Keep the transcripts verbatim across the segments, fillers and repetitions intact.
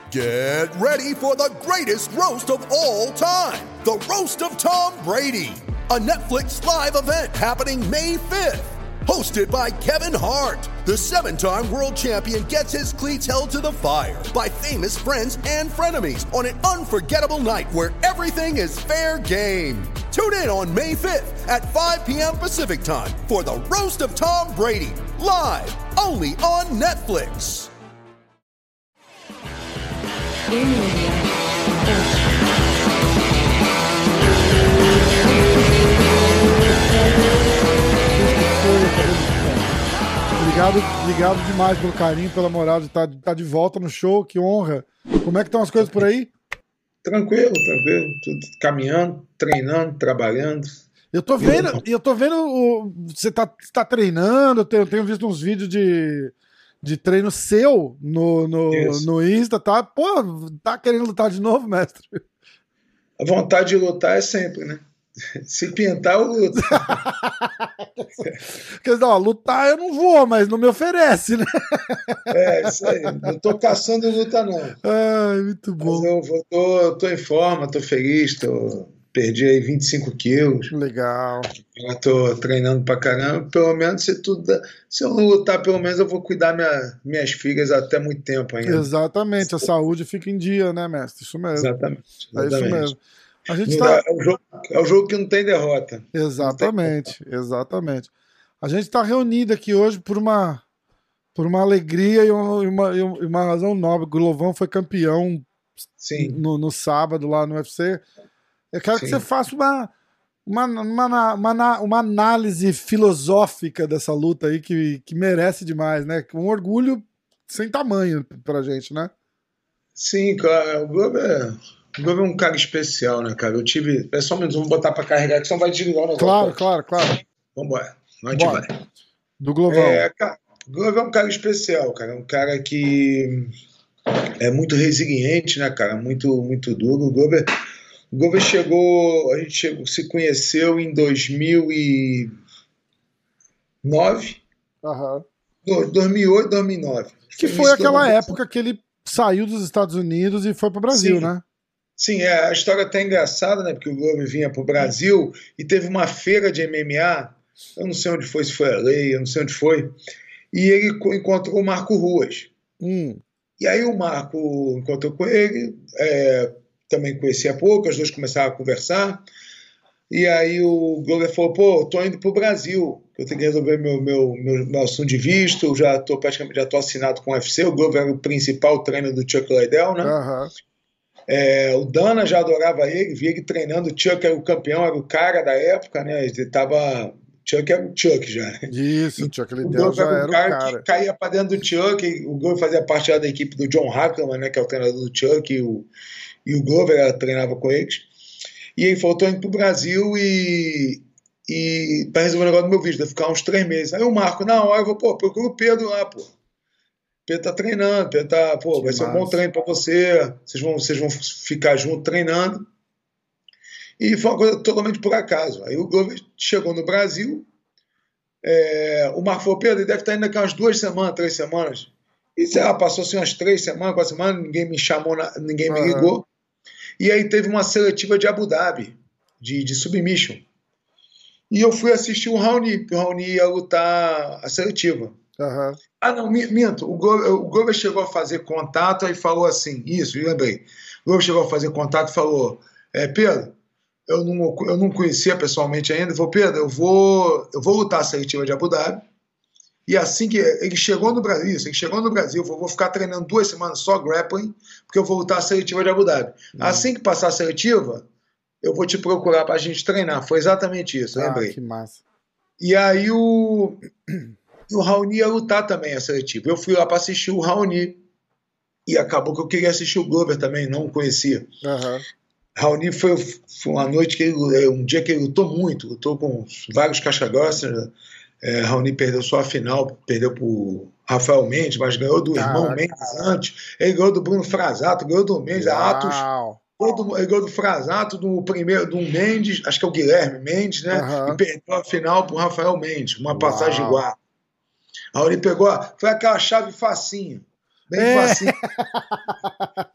Get ready for the greatest roast of all time, the Roast of Tom Brady, a Netflix live event happening May fifth. Hosted by Kevin Hart, the seven-time world champion gets his cleats held to the fire by famous friends and frenemies on an unforgettable night where everything is fair game. Tune in on May fifth at five p.m. Pacific time for the Roast of Tom Brady, live only on Netflix. Obrigado, obrigado demais pelo carinho, pela moral de estar, de estar de volta no show, que honra. Como é que estão as coisas por aí? Tranquilo, tranquilo, tudo caminhando, treinando, trabalhando. Eu tô vendo, eu tô vendo o, você tá, tá treinando, eu tenho, eu tenho visto uns vídeos de, de treino seu no, no, no Insta, tá? Pô, tá querendo lutar de novo, mestre? A vontade de lutar é sempre, né? Se pintar, eu luto. Quer dizer, ó, lutar eu não vou, mas não me oferece, né? É, isso aí. Não tô caçando luta, não. Ai, muito bom. Mas eu vou, tô, tô em forma, tô feliz, tô, perdi aí vinte e cinco quilos. Legal. Eu tô treinando pra caramba. Pelo menos, se tudo dá, se eu não lutar, pelo menos eu vou cuidar minha, minhas filhas até muito tempo ainda. Exatamente, a saúde fica em dia, né, mestre? Isso mesmo. Exatamente. exatamente. É isso mesmo. A gente tá... é, o jogo, é o jogo que não tem derrota. Exatamente, tem... exatamente. A gente está reunido aqui hoje por uma, por uma alegria e uma, e uma razão nobre. O Glovão foi campeão Sim. No, no sábado lá no U F C. Eu quero Sim. que você faça uma, uma, uma, uma, uma análise filosófica dessa luta aí que, que merece demais, né? Um orgulho sem tamanho pra gente, né? Sim, cara. O Glover... O Glover é um cara especial, né, cara? Eu tive... É só menos, vamos botar pra carregar, que senão vai desligar o negócio. Claro, claro, claro. Vambora. A gente Bora. vai. Do Glovão. É, cara, o Glover é um cara especial, cara. É um cara que é muito resiliente, né, cara? Muito, muito duro. O Glover, o Glover chegou... A gente chegou, se conheceu em dois mil e nove. Aham. Uhum. dois mil e oito, dois mil e nove. Que foi aquela época que ele saiu dos Estados Unidos e foi pro Brasil, Sim. né? Sim, é, a história até é engraçada, né? Porque o Glover vinha para o Brasil e teve uma feira de M M A, eu não sei onde foi, se foi a lei, eu não sei onde foi, e ele encontrou o Marco Ruas. Hum. E aí o Marco encontrou com ele, é, também conhecia pouco, os dois começaram a conversar, e aí o Glover falou, pô, eu tô indo para o Brasil, eu tenho que resolver meu, meu, meu, meu assunto de visto, já estou praticamente já tô assinado com o U F C, o Glover era o principal treino do Chuck Liddell, né? Aham. É, o Dana já adorava ele, via ele treinando. O Chuck era o campeão, era o cara da época, né? Ele tava. Chuck era o Chuck já. Isso, o Chuck Liddell já era o cara, cara. Que caía pra dentro do Chuck. O Glover fazia parte da equipe do John Hackleman, né? Que é o treinador do Chuck, e o, e o Glover ela, treinava com eles. E aí faltou indo pro Brasil e. e pra resolver o negócio do meu vídeo, vai ficar uns três meses. Aí o Marco, na hora, eu vou, pô, procura o Pedro lá, pô. Pedro tá treinando, Pedro tá, pô, vai ser um bom treino para você, vocês vão, vocês vão ficar juntos treinando. E foi uma coisa totalmente por acaso. Aí o Glover chegou no Brasil, é, o Marco falou, Pedro, ele deve estar indo daqui umas duas semanas, três semanas. E sei lá, passou assim umas três semanas, quatro semanas, ninguém me chamou, ninguém me ligou. Uhum. E aí teve uma seletiva de Abu Dhabi, de, de submission. E eu fui assistir o Raoni, porque o Raoni ia lutar a seletiva. Uhum. Ah, não, minto. O Glover, o Glover chegou a fazer contato e falou assim, isso, eu lembrei. O Glover chegou a fazer contato e falou, é, Pedro, eu não, eu não conhecia pessoalmente ainda, ele falou, Pedro, eu vou, eu vou lutar a seletiva de Abu Dhabi, e assim que ele chegou no Brasil, isso, ele chegou no Brasil, eu vou ficar treinando duas semanas só grappling, porque eu vou lutar a seletiva de Abu Dhabi. Uhum. Assim que passar a seletiva, eu vou te procurar pra gente treinar. Foi exatamente isso, ah, lembrei. Que massa. E aí o... o Raoni ia lutar também a seletiva. Eu fui lá para assistir o Raoni e acabou que eu queria assistir o Glover também, não o conhecia. Uhum. Raoni foi, foi uma noite que ele, um dia que ele lutou muito, lutou com vários casca-grossas. É, Raoni perdeu só a final, perdeu para o Rafael Mendes, mas ganhou do Caraca. irmão Mendes antes. Ele ganhou do Bruno Frazato, ganhou do Mendes, a Atos. Todo, ele ganhou do Frazato, do primeiro, do Mendes, acho que é o Guilherme Mendes, né? Uhum. E perdeu a final para o Rafael Mendes, uma Uau. passagem igual. A Raoni pegou, foi aquela chave facinha, bem é. facinha.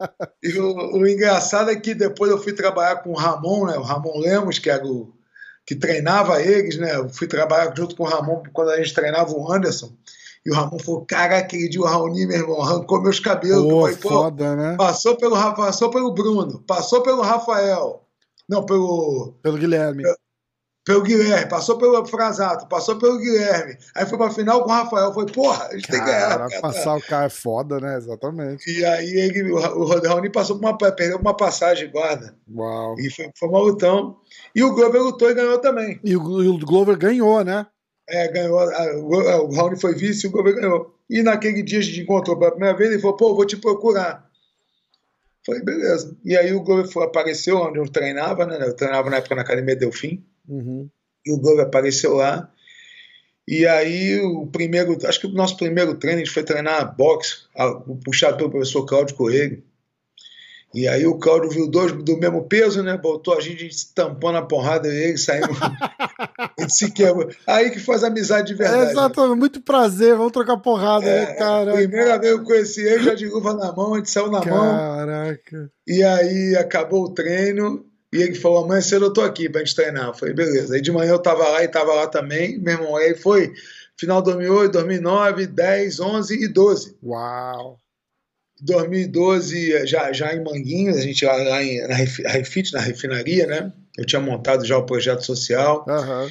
E o, o engraçado é que depois eu fui trabalhar com o Ramon, né? O Ramon Lemos, que era o que treinava eles, né? Eu fui trabalhar junto com o Ramon quando a gente treinava o Anderson. E o Ramon falou, cara, aquele dia o Raoni, meu irmão, arrancou meus cabelos. Pô, falei, foda, né? Passou pelo, passou pelo Bruno, passou pelo Rafael. Não, pelo... Pelo Guilherme. Pelo, pelo Guilherme, passou pelo Frasato, passou pelo Guilherme. Aí foi pra final com o Rafael. Foi, porra, a gente tem que ganhar. Cara, passar o cara é foda, né? Exatamente. E aí ele, o, o Raoni passou por uma, perdeu uma passagem guarda. Uau. E foi, foi uma lutão. E o Glover lutou e ganhou também. E o, e o Glover ganhou, né? É, ganhou. A, o, o Raoni foi vice e o Glover ganhou. E naquele dia a gente encontrou pela primeira vez e falou, pô, vou te procurar. Falei, beleza. E aí o Glover foi, apareceu onde eu treinava, né? Eu treinava na época na Academia Delfim. Uhum. E o Glover apareceu lá. E aí o primeiro, acho que o nosso primeiro treino, a gente foi treinar boxe, puxado pelo professor Cláudio Coelho. E aí o Cláudio viu dois do mesmo peso, né? Botou a gente, estampou na porrada e ele saímos. A gente se quebrou. Aí que faz amizade de verdade. É, exatamente, né? Muito prazer, vamos trocar porrada, é, né, cara? Primeira vez eu conheci ele, já de luva na mão, a gente saiu na Caraca. mão. Caraca. E aí acabou o treino. E ele falou, amanhã cedo eu tô aqui pra gente treinar. Eu falei, beleza. Aí de manhã eu tava lá e tava lá também. Meu irmão, aí foi final dois mil e oito, dois mil e nove, dez, onze e doze. Uau! dois mil e doze, já, já em Manguinhos, a gente lá, lá em, na Refit, na refinaria, né? Eu tinha montado já o projeto social. Uhum.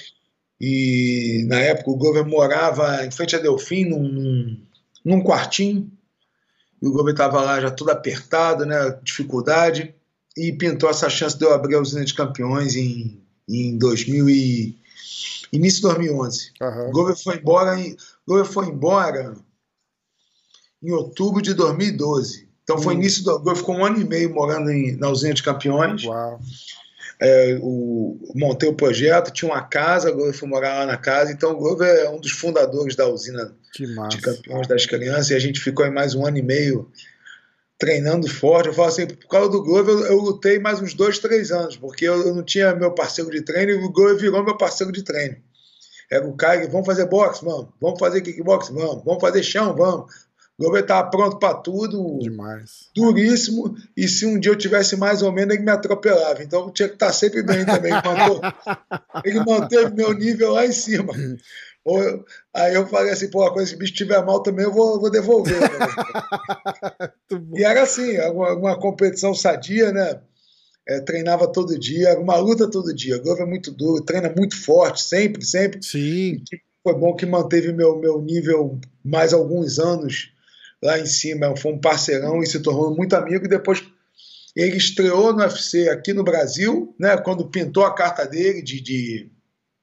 E na época o Glover morava em frente a Delfim, num, num, num quartinho. E o Glover tava lá já todo apertado, né? Dificuldade. E pintou essa chance de eu abrir a usina de campeões em, em dois mil e, início de dois mil e onze. Uhum. O Glover foi embora em, o Glover foi embora em outubro de dois mil e doze. Então foi hum. início do, o Glover ficou um ano e meio morando em, na usina de campeões. Uau. É, o, montei o projeto, tinha uma casa, o Glover foi morar lá na casa. Então o Glover é um dos fundadores da usina de campeões das crianças. E a gente ficou aí mais um ano e meio treinando forte. Eu falo assim, por causa do Glover eu, eu lutei mais uns dois, três anos, porque eu, eu não tinha meu parceiro de treino e o Glover virou meu parceiro de treino. Era o cara que, vamos fazer boxe, vamos, vamos fazer kickbox, vamos, vamos fazer chão, vamos. O Glover estava pronto para tudo, demais, duríssimo, e se um dia eu tivesse mais ou menos, ele me atropelava, então eu tinha que estar sempre bem também. Ele manteve meu nível lá em cima. Eu, aí eu falei assim, pô, quando esse bicho estiver mal também eu vou, vou devolver. Né? E era assim, uma, uma competição sadia, né? É, treinava todo dia, uma luta todo dia. O Glover é muito duro, treina muito forte, sempre, sempre. Sim. E foi bom que manteve meu, meu nível mais alguns anos lá em cima. Foi um parceirão e se tornou muito amigo. E depois ele estreou no U F C aqui no Brasil, né? Quando pintou a carta dele de... de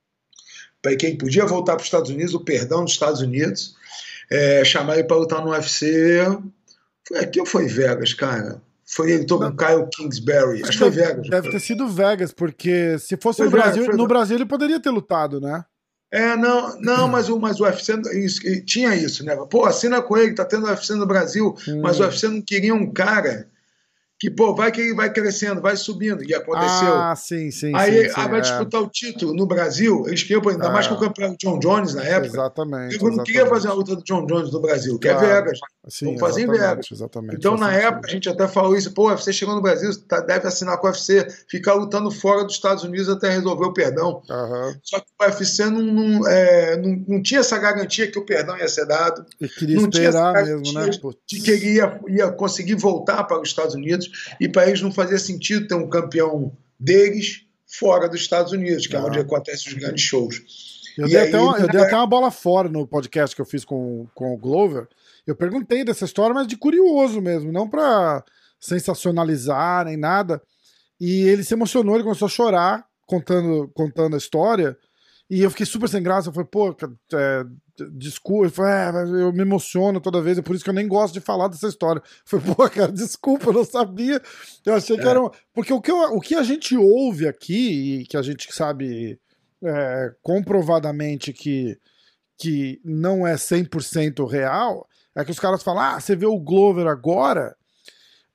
para quem podia voltar para os Estados Unidos, o perdão dos Estados Unidos, é, chamar ele para lutar no U F C. Foi aqui ou foi Vegas, cara? Foi ele, tô com o Kyle Kingsbury. Acho que foi Vegas. Deve ter sido Vegas, porque se fosse no Brasil, Vegas, no Brasil ele poderia ter lutado, né? É, não, não mas, o, mas o U F C isso, tinha isso, né? Pô, assina com ele, tá tendo U F C no Brasil, hum. mas o U F C não queria um cara que, pô, vai que ele vai crescendo, vai subindo, e aconteceu. Ah, sim, sim, aí, sim, sim aí vai é. disputar o título no Brasil, eles queriam, ainda é. mais que o campeão John Jones na época. Exatamente. Eu não queria fazer a luta do John Jones no Brasil, que claro. é Vegas. Sim, vamos fazer em Vegas. Exatamente, então, na sentido. época, a gente até falou isso, pô, o U F C chegou no Brasil, tá, deve assinar com o U F C, ficar lutando fora dos Estados Unidos até resolver o perdão. Uhum. Só que o U F C não, não, é, não, não tinha essa garantia que o perdão ia ser dado. E queria não esperar mesmo, né? De que ele ia, ia conseguir voltar para os Estados Unidos, e para eles não fazia sentido ter um campeão deles fora dos Estados Unidos, que ah. é onde acontecem os grandes shows. Eu, dei, aí, até uma, eu dei até uma bola fora no podcast que eu fiz com, com o Glover. Eu perguntei dessa história, mas de curioso mesmo, não para sensacionalizar nem nada. E ele se emocionou, ele começou a chorar contando, contando a história. E eu fiquei super sem graça. Eu falei, pô, é, desculpa. Ele falou, é, eu me emociono toda vez, é por isso que eu nem gosto de falar dessa história. Eu falei, pô, cara, desculpa, eu não sabia. Eu achei que é. era. Um... Porque o que, eu, o que a gente ouve aqui, e que a gente sabe é, comprovadamente que, que não é cem por cento real, é que os caras falam, ah, você vê o Glover agora,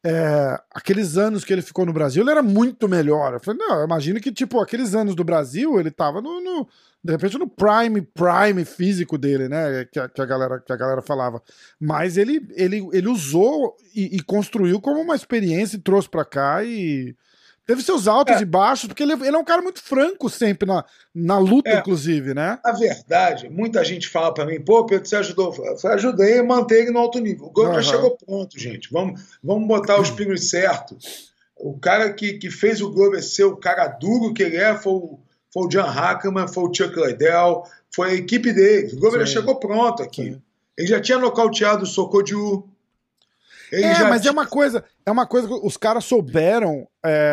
é, aqueles anos que ele ficou no Brasil, ele era muito melhor. Eu falei, não, eu imagino que, tipo, aqueles anos do Brasil, ele tava no, no de repente no prime, prime físico dele, né, que a, que a, galera, que a galera falava. Mas ele, ele, ele usou e, e construiu como uma experiência e trouxe pra cá e... Teve seus altos é. e baixos, porque ele, ele é um cara muito franco sempre na, na luta, é. inclusive, né? A verdade, muita gente fala pra mim, pô, Pedro, você ajudou. Eu ajudei a manter ele no alto nível. O Glover uhum. já chegou pronto, gente. Vamos, vamos botar os pingos certos. O cara que, que fez o Glover ser o cara duro que ele é foi o, foi o Jan Hackman, foi o Chuck Liddell, foi a equipe dele. O Glover já chegou pronto aqui. Sim. Ele já tinha nocauteado o Sokoudjou. Ele é, mas tinha... é uma coisa, é uma coisa que os caras souberam.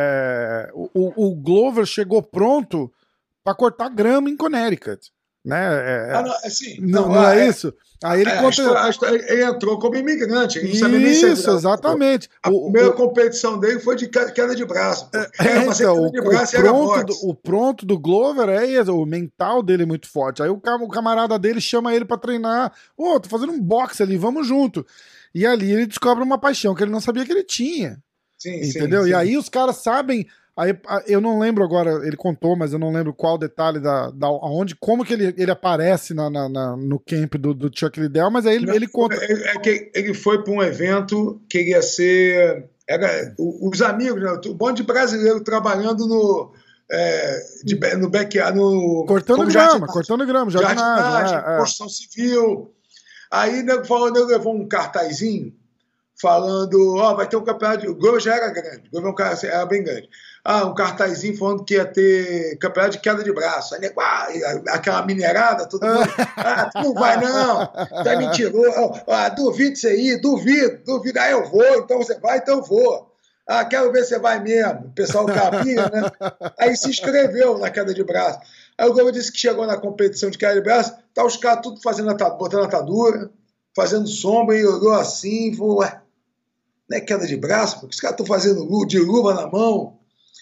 É, o, o Glover chegou pronto para cortar grama em Connecticut, né? É, ah, não, assim, não, não, não é, é isso. Aí ele, é, conta... a história, a história, ele entrou como imigrante, ele não sabia nem ser. Isso, exatamente. A o, primeira o... competição dele foi de queda de braço. É, é, então, o, de braço o, pronto do, o pronto do Glover é o mental dele é muito forte. Aí o, o camarada dele chama ele para treinar. Ô, oh, tô fazendo um boxe ali, vamos junto. E ali ele descobre uma paixão que ele não sabia que ele tinha. Sim, entendeu? Sim, sim. E aí os caras sabem. Aí, eu não lembro agora, ele contou, mas eu não lembro qual detalhe da, da onde, como que ele, ele aparece na, na, na, no camp do, do Chuck Liddell, mas aí ele, não, ele conta. É, é que ele foi para um evento que ia ser. Era, os amigos, né? Um monte de brasileiro trabalhando no. É, de, no backyard. No, cortando grama, cortando grama, jardinagem, jardinagem, é, construção é. civil. Aí nego falou, nego levou um cartazinho falando, ó, oh, vai ter um campeonato de... O Glover já era grande, o Glover era bem grande. Ah, um cartazinho falando que ia ter campeonato de queda de braço. Aí nego, ah, aquela minerada, todo mundo, ah, tu não vai não, tá mentiroso, ah, duvido isso aí, duvido, duvido, ah, eu vou, então você vai, então eu vou. Ah, quero ver se você vai mesmo. O pessoal capinha, né? Aí se inscreveu na queda de braço. Aí o Glover disse que chegou na competição de queda de braço, tá os caras tudo fazendo atadura, botando atadura, fazendo sombra, e olhou assim, falou, ué, não é queda de braço? Porque os caras estão fazendo de luva na mão.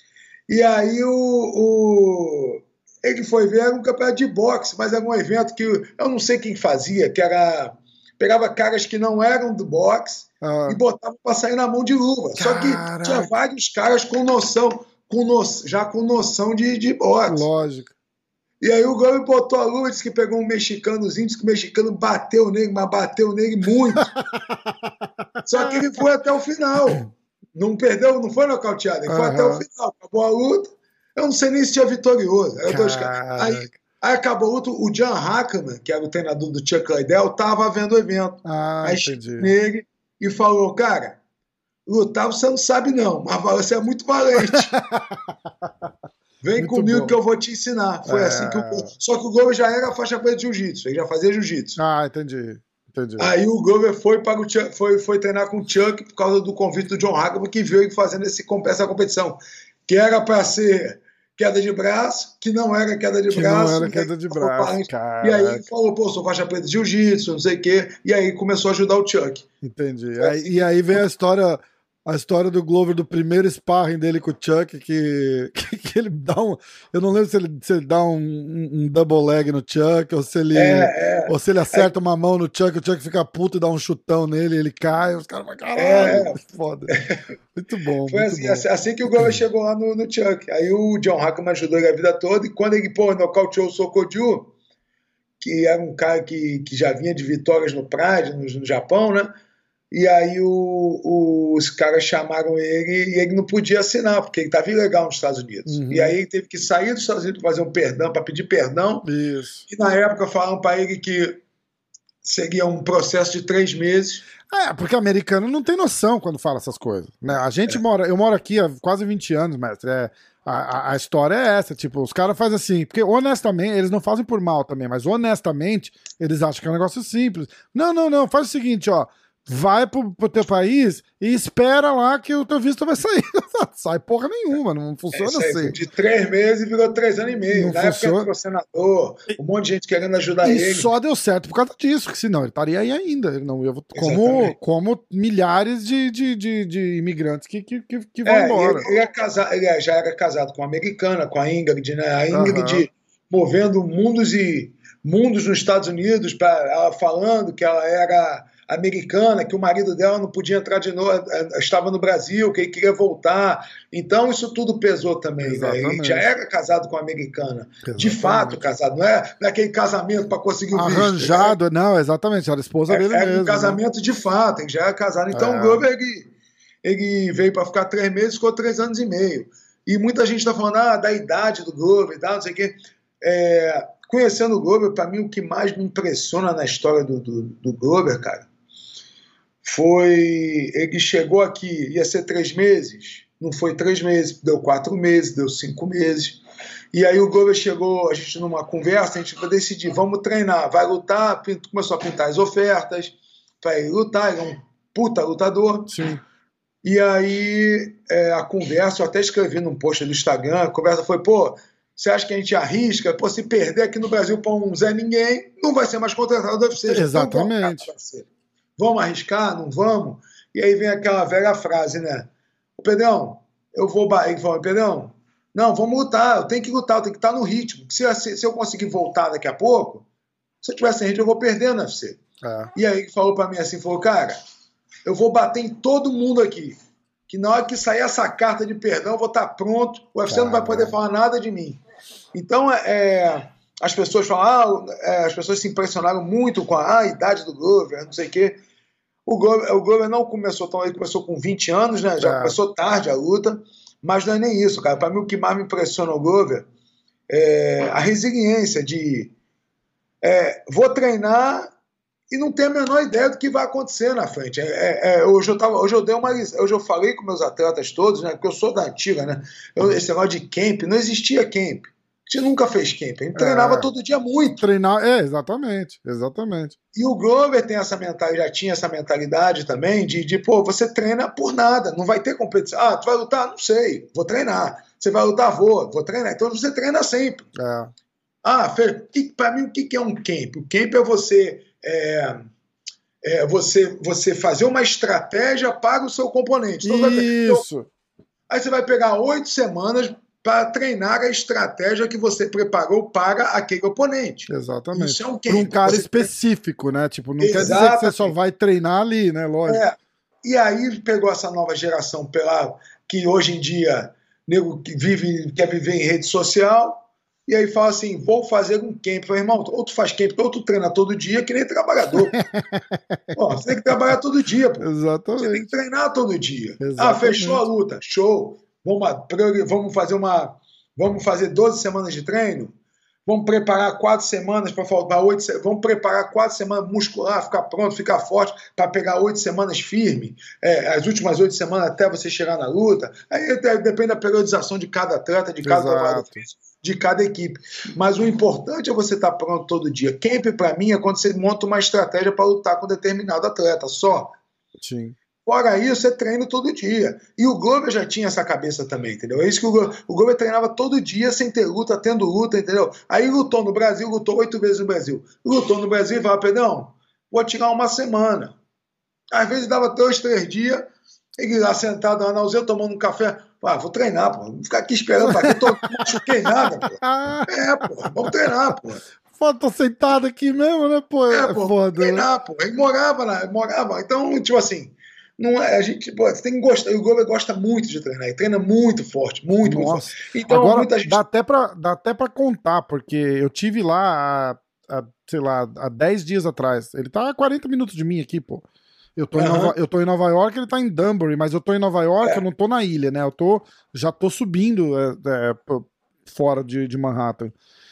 E aí o, o... ele foi ver, era um campeonato de boxe, mas era um evento que eu não sei quem fazia, que era... Pegava caras que não eram do boxe ah. e botava para sair na mão de luva. Caraca. Só que tinha vários caras com noção, com no... já com noção de, de boxe. Lógico. E aí o Glover botou a luva, disse que pegou um mexicanozinho, disse que o mexicano bateu nele, mas bateu nele muito. Só que ele foi até o final. Não perdeu, não foi nocauteado, ele uhum. foi até o final. Acabou a luta. Eu não sei nem se tinha vitorioso. Aí, dois... aí, aí acabou a luta, o Jan Hackman, que era o treinador do Chuck Liddell, estava vendo o evento. Ah, aí chegou nele e falou, cara, lutar você não sabe não, mas você é muito valente. Vem muito comigo bom. Que eu vou te ensinar. Foi é... assim que o Só que o Glover já era faixa preta de jiu-jitsu, ele já fazia jiu-jitsu. Ah, entendi. entendi. Aí o Glover foi, para o Chuck, foi, foi treinar com o Chuck por causa do convite do John Hackman, que viu ele fazendo esse, essa competição, que era para ser queda de braço, que não era queda de que braço. Não era queda de braço, cara. E aí ele falou, pô, sou faixa preta de jiu-jitsu, não sei o quê, e aí começou a ajudar o Chuck. Entendi. Aí, e aí vem a história... A história do Glover, do primeiro sparring dele com o Chuck, que, que, que ele dá um... Eu não lembro se ele, se ele dá um, um double leg no Chuck, ou se ele, é, é. Ou se ele acerta é. uma mão no Chuck, o Chuck fica puto e dá um chutão nele, ele cai, os caras vão, caralho, é. foda. Muito bom, Foi muito assim, bom. assim, assim que o Glover chegou lá no, no Chuck. Aí o John Hackman ajudou ele a vida toda, e quando ele, pô, nocauteou o Sokoudjou, que era um cara que, que já vinha de vitórias no Pride, no, no Japão, né? E aí o, o, os caras chamaram ele e ele não podia assinar, porque ele estava ilegal nos Estados Unidos. Uhum. E aí ele teve que sair dos Estados Unidos para fazer um perdão, para pedir perdão. Isso. E na época falaram para ele que seria um processo de três meses. É, porque americano não tem noção quando fala essas coisas. Né? A gente é. mora, eu moro aqui há quase vinte anos, mestre. É, a, a história é essa, tipo, os caras fazem assim, porque honestamente, eles não fazem por mal também, mas honestamente, eles acham que é um negócio simples. Não, não, não, faz o seguinte, ó. Vai pro, pro teu país e espera lá que o teu visto vai sair. Sai porra nenhuma, não funciona é, assim. De três meses virou três anos e meio. Não Na funciona. Época ele ficou senador, um monte de gente querendo ajudar e ele. E só deu certo por causa disso, que senão ele estaria aí ainda. Ele não ia, como, como milhares de, de, de, de imigrantes que, que, que vão é, embora. Ele, ele, é casado, ele já era casado com uma americana, com a Ingrid, né? A Ingrid uh-huh. movendo mundos e mundos nos Estados Unidos, pra, ela falando que ela era americana, que o marido dela não podia entrar de novo, estava no Brasil, que ele queria voltar. Então, isso tudo pesou também. Né? Ele já era casado com a americana. Exatamente. De fato, casado. Não é, não é aquele casamento para conseguir o visto. Arranjado, né? Não, exatamente. Era a esposa é, dele era mesmo. Era um casamento né? de fato, ele já era casado. Então, é. o Glover, ele, ele veio para ficar três meses, ficou três anos e meio. E muita gente está falando ah, da idade do Glover, não sei o quê. É, conhecendo o Glover, para mim, o que mais me impressiona na história do, do, do Glover, cara, foi, ele chegou aqui, ia ser três meses, não foi três meses, deu quatro meses, deu cinco meses, e aí o Glover chegou, a gente numa conversa, a gente vai decidir, vamos treinar, vai lutar, começou a pintar as ofertas, vai lutar, ele é um puta lutador. Sim. E aí é, a conversa, eu até escrevi num post do Instagram, a conversa foi, pô, você acha que a gente arrisca? Pô, se perder aqui no Brasil para um Zé Ninguém, não vai ser mais contratado do U F C. Exatamente. Vamos arriscar? Não vamos? E aí vem aquela velha frase, né? Ô Pedrão, eu vou... Ele falou, Pedrão, não, vamos lutar, eu tenho que lutar, eu tenho que estar no ritmo. Se, se, se eu conseguir voltar daqui a pouco, se eu tiver sem ritmo, eu vou perder no U F C. É. E aí ele falou para mim assim, falou, cara, eu vou bater em todo mundo aqui, que na hora que sair essa carta de perdão, eu vou estar pronto, o U F C Caramba. Não vai poder falar nada de mim. Então, é, as pessoas falam, ah, é, as pessoas se impressionaram muito com a, ah, a idade do Glover, não sei o quê. O Glover, o Glover não começou tão, ele começou com vinte anos, né? Já é. começou tarde a luta, mas não é nem isso, cara. Para mim, o que mais me impressiona o Glover é a resiliência de é, vou treinar e não tenho a menor ideia do que vai acontecer na frente. É, é, hoje, eu tava, hoje eu dei uma hoje eu falei com meus atletas todos, né? Porque eu sou da antiga, né? Eu, esse negócio de camp, não existia camp. A gente nunca fez camp, a gente treinava é, todo dia muito. Treinar, é, exatamente, exatamente. E o Glover tem essa mentalidade, já tinha essa mentalidade também de, de, pô, você treina por nada, não vai ter competição. Ah, tu vai lutar? Não sei, vou treinar. Você vai lutar? Vou, vou treinar. Então você treina sempre. É. Ah, para mim, o que é um camp? O camp é você, é, é você, você fazer uma estratégia para o seu componente. Então, Isso. Vai, então, aí você vai pegar oito semanas para treinar a estratégia que você preparou para aquele oponente. Exatamente. Isso é um para um cara você específico, treina... né? Tipo, não Exatamente. Quer dizer que você só vai treinar ali, né? Lógico. É. E aí pegou essa nova geração pela que hoje em dia nego que vive, quer viver em rede social, e aí fala assim, vou fazer um camp. Eu falei, irmão, ou tu faz camp, ou tu treina todo dia, que nem trabalhador. Pô, você tem que trabalhar todo dia, pô. Exatamente. Você tem que treinar todo dia. Exatamente. Ah, fechou a luta, show. Vamos, vamos fazer uma. Vamos fazer doze semanas de treino. Vamos preparar quatro semanas para faltar oito. Vamos preparar quatro semanas muscular, ficar pronto, ficar forte, para pegar oito semanas firme. É, as últimas oito semanas até você chegar na luta. Aí depende da periodização de cada atleta, de cada trabalho físico, de cada equipe. Mas o importante é você estar pronto todo dia. Camp, para mim, é quando você monta uma estratégia para lutar com determinado atleta só. Sim. Fora isso, você treina todo dia. E o Glover já tinha essa cabeça também, entendeu? É isso que o Glover, o Glover treinava todo dia, sem ter luta, tendo luta, entendeu? Aí lutou no Brasil, lutou oito vezes no Brasil. Lutou no Brasil e falava, Pedrão, vou tirar uma semana. Às vezes dava dois, três dias, ele lá sentado lá na usina, tomando um café. Ah, vou treinar, pô. Não ficar aqui esperando pra quê? Não machuquei nada, pô. É, pô, vamos treinar, pô. Pô, tô sentado aqui mesmo, né, pô? É, pô, foda, treinar, né? Pô. Ele morava lá, morava. Então, tipo assim, não é, a gente, pô, você tem que gostar. O Glover gosta muito de treinar, ele treina muito forte, muito, muito forte. Então, agora, muita gente... dá, até pra, dá até pra contar, porque eu tive lá há, há, sei lá, há dez dias atrás. Ele tá a quarenta minutos de mim aqui, pô. Eu tô, uhum. em Nova, eu tô em Nova York, ele tá em Danbury, mas eu tô em Nova York, é. eu não tô na ilha, né? Eu tô, já tô subindo é, é, fora de, de Manhattan.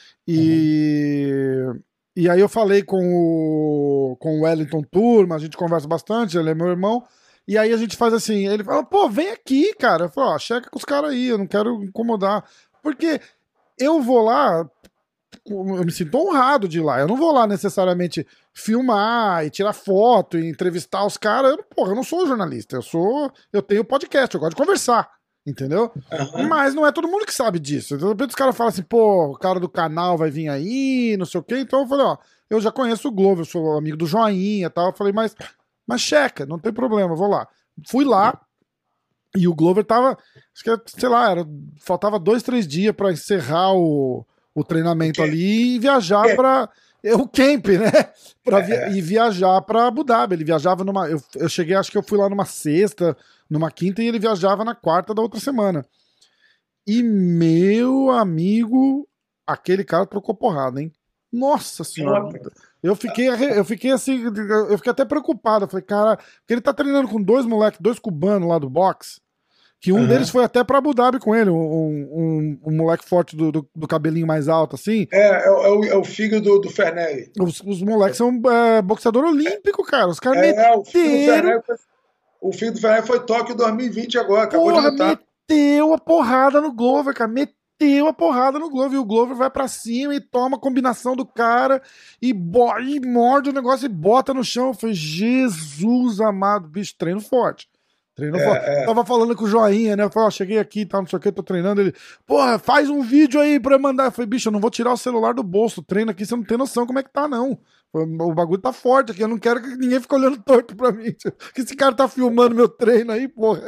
E, uhum. e aí eu falei com o, com o Wellington Turma, a gente conversa bastante, ele é meu irmão. E aí a gente faz assim, ele fala, pô, vem aqui, cara. Eu falo, ó, checa com os caras aí, eu não quero incomodar. Porque eu vou lá, eu me sinto honrado de ir lá. Eu não vou lá necessariamente filmar e tirar foto e entrevistar os caras. Eu, porra, eu não sou jornalista, eu sou. Eu tenho podcast, eu gosto de conversar. Entendeu? Uhum. Mas não é todo mundo que sabe disso. De repente os caras falam assim, pô, o cara do canal vai vir aí, não sei o quê. Então eu falei, ó, eu já conheço o Glover, eu sou amigo do Joinha e tal. Eu falei, mas. Mas checa, não tem problema, vou lá. Fui lá e o Glover tava, acho que, sei lá, era, faltava dois, três dias pra encerrar o, o treinamento okay. ali e viajar é. pra... o camp, né? Pra via É. e viajar pra Abu Dhabi. Ele viajava numa. Eu, eu cheguei, acho que eu fui lá numa sexta, numa quinta, e ele viajava na quarta da outra semana. E meu amigo, aquele cara trocou porrada, hein? Nossa senhora. Eu fiquei, eu fiquei assim, eu fiquei até preocupado. Eu falei, cara, porque ele tá treinando com dois moleques, dois cubanos lá do boxe, que um uhum. deles foi até pra Abu Dhabi com ele, um, um, um moleque forte do, do, do cabelinho mais alto, assim. É, é, o, é o filho do, do Fernelli. Os, os moleques são é, boxeador olímpico, cara. Os caras é, meteram... o filho do Fernelli foi, o filho do Fernelli foi Tóquio dois mil e vinte agora, acabou Porra, de lutar. Meteu a porrada no Glover, cara. Meteu a porrada no Glover. E o Glover vai pra cima e toma a combinação do cara e, bo... e morde o negócio e bota no chão. Eu falei, Jesus amado, bicho, treino forte. Treino é, forte. É. Tava falando com o Joinha, né? Eu falei, ó, cheguei aqui e tal, não sei o que, tô treinando. Ele, porra, faz um vídeo aí pra eu mandar. Eu falei, bicho, eu não vou tirar o celular do bolso. Treino aqui, você não tem noção como é que tá, não. O bagulho tá forte aqui, eu não quero que ninguém fique olhando torto pra mim. Que esse cara tá filmando meu treino aí, porra.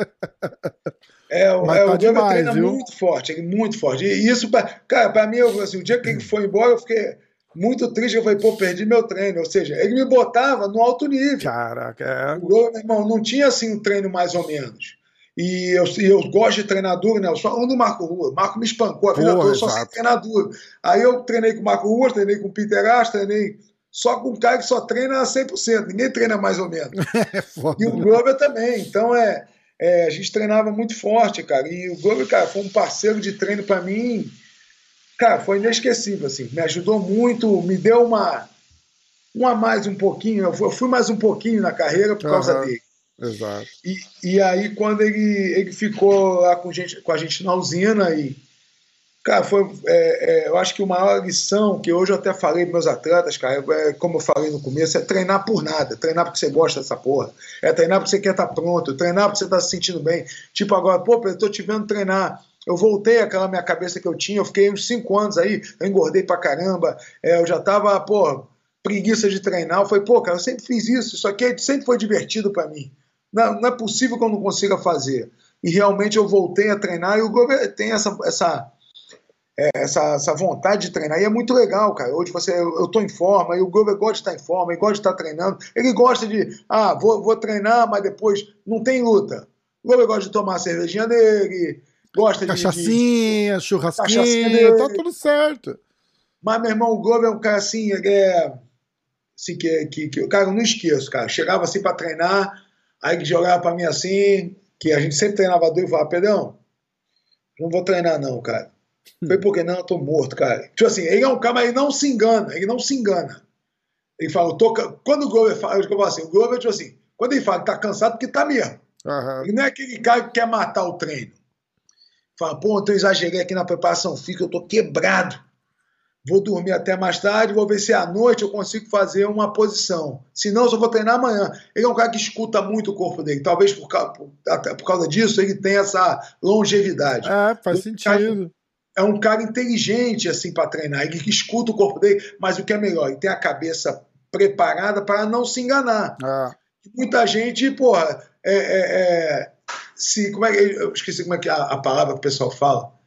É, o, Mas é, tá o demais, treina viu? muito forte, ele muito forte. E isso, pra, cara, pra mim, eu, assim, o dia que ele foi embora, eu fiquei muito triste. Eu falei, pô, perdi meu treino. Ou seja, ele me botava no alto nível. Caraca, é. O meu irmão, não tinha assim um treino mais ou menos. E eu, e eu gosto de treinar duro, né? Eu só ando no Marco Rua. O Marco me espancou a vida Porra, toda, eu só sei exato. treinar duro. Aí eu treinei com o Marco Rua, treinei com o Peter Ash, treinei só com um cara que só treina cem por cento. Ninguém treina mais ou menos. É foda. E o Glover também. Então, é, é, a gente treinava muito forte, cara. E o Glover, cara, foi um parceiro de treino pra mim. Cara, foi inesquecível, assim. Me ajudou muito, me deu uma, uma mais um pouquinho. Eu fui, eu fui mais um pouquinho na carreira por causa Aham. dele. Exato. E, e aí, quando ele, ele ficou lá com, gente, com a gente na usina, e, cara, foi, é, é, eu acho que a maior lição, que hoje eu até falei para meus atletas, cara, é, como eu falei no começo, é treinar por nada, treinar porque você gosta dessa porra, é treinar porque você quer estar pronto, treinar porque você está se sentindo bem. Tipo agora, pô, eu tô te vendo treinar, eu voltei àquela minha cabeça que eu tinha, eu fiquei uns cinco anos aí, eu engordei pra caramba, é, eu já tava, pô, preguiça de treinar, eu falei, pô, cara, eu sempre fiz isso, isso aqui sempre foi divertido para mim. Não, não é possível que eu não consiga fazer. E realmente eu voltei a treinar e o Glover tem essa, essa, essa, essa vontade de treinar. E é muito legal, cara. Hoje você, eu estou em forma e o Glover gosta de estar em forma, ele gosta de estar treinando. Ele gosta de, ah, vou, vou treinar, mas depois não tem luta. O Glover gosta de tomar a cervejinha dele, gosta de... Cachaçinha, de, churrasquinha, cachaçinha tá tudo certo. Mas, meu irmão, o Glover é um cara assim, ele é... Assim, que, que, que, cara, eu não esqueço, cara. Chegava assim para treinar... Aí que jogava pra mim assim, que a gente sempre treinava duro e falava, Pedrão, não vou treinar não, cara. Foi porque não, eu tô morto, cara. Tipo assim, ele é um cara, mas ele não se engana, ele não se engana. Ele fala, eu tô... quando o Glover fala, eu falo assim, o Glover, tipo assim, quando ele fala que tá cansado, porque tá mesmo. Uhum. Ele não é aquele cara que quer matar o treino. Fala, pô, então eu exagerei aqui na preparação física, eu tô quebrado. Vou dormir até mais tarde, vou ver se à noite eu consigo fazer uma posição. Se não, eu só vou treinar amanhã. Ele é um cara que escuta muito o corpo dele. Talvez por causa, por, por causa disso ele tenha essa longevidade. É, faz sentido. É um cara inteligente assim para treinar. Ele que escuta o corpo dele, mas o que é melhor, ele tem a cabeça preparada para não se enganar. Ah. Muita gente, porra, é, é, é, se, como é que, eu esqueci como é que é a, a palavra que o pessoal fala.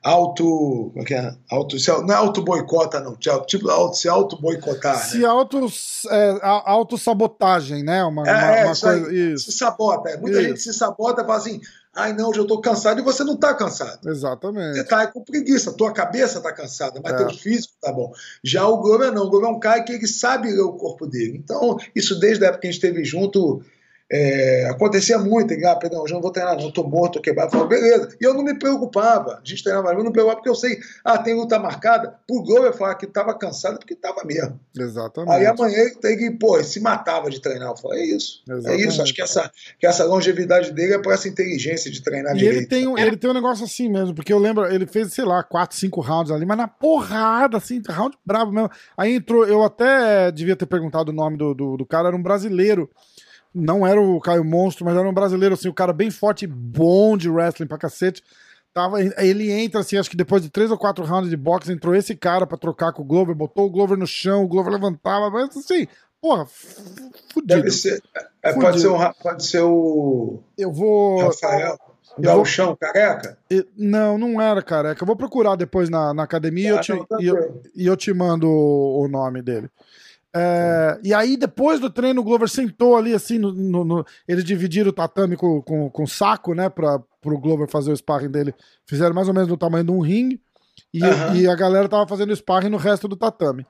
Auto, como é que é? Auto, não é auto-boicota, não. Tipo, auto, se auto-boicotar. Se né? auto, é, auto-sabotagem, né? Uma, é, uma, é, uma isso coisa. aí, isso. Se sabota. Muita isso. gente se sabota e fala assim: ai, não, hoje eu tô cansado. E você não tá cansado. Exatamente. Você tá com preguiça. Tua cabeça tá cansada, mas é. teu físico tá bom. Já o Glover não. O Glover é um cara que ele sabe ler o corpo dele. Então, isso desde a época que a gente esteve junto. É, acontecia muito, ah, perdão, hoje eu não vou treinar, não, tô morto, tô quebrado. Eu falava, beleza. E eu não me preocupava. A gente treinava, eu não me preocupava porque eu sei, ah, tem luta marcada. Pro Glover falar que tava cansado porque tava mesmo. Exatamente. Aí amanhã ele tem que, pô, se matava de treinar. Eu falei, é isso. Exatamente. É isso. Acho que essa, que essa longevidade dele é por essa inteligência de treinar e direito. Ele tem, um, ele tem um negócio assim mesmo, porque eu lembro, ele fez, sei lá, quatro, cinco rounds ali, mas na porrada, assim, round bravo mesmo. Aí entrou, eu até devia ter perguntado o nome do, do, do cara, era um brasileiro. Não era o Caio Monstro, mas era um brasileiro, assim, o cara bem forte, bom de wrestling pra cacete. Tava, ele entra, assim, acho que depois de três ou quatro rounds de boxe, entrou esse cara pra trocar com o Glover, botou o Glover no chão, o Glover levantava, mas assim, porra, fudido. Deve ser, é, pode, ser um, pode ser o... Eu vou... Rafael. Gauchão, careca? Não, não era careca. Eu vou procurar depois na, na academia ah, e, eu te, não, tá e, eu, e eu te mando o, o nome dele. É, e aí, depois do treino, o Glover sentou ali, assim, no, no, no, eles dividiram o tatame com, com, com saco, né, para o Glover fazer o sparring dele. Fizeram mais ou menos do tamanho de um ringue, e, uhum. e a galera tava fazendo sparring no resto do tatame.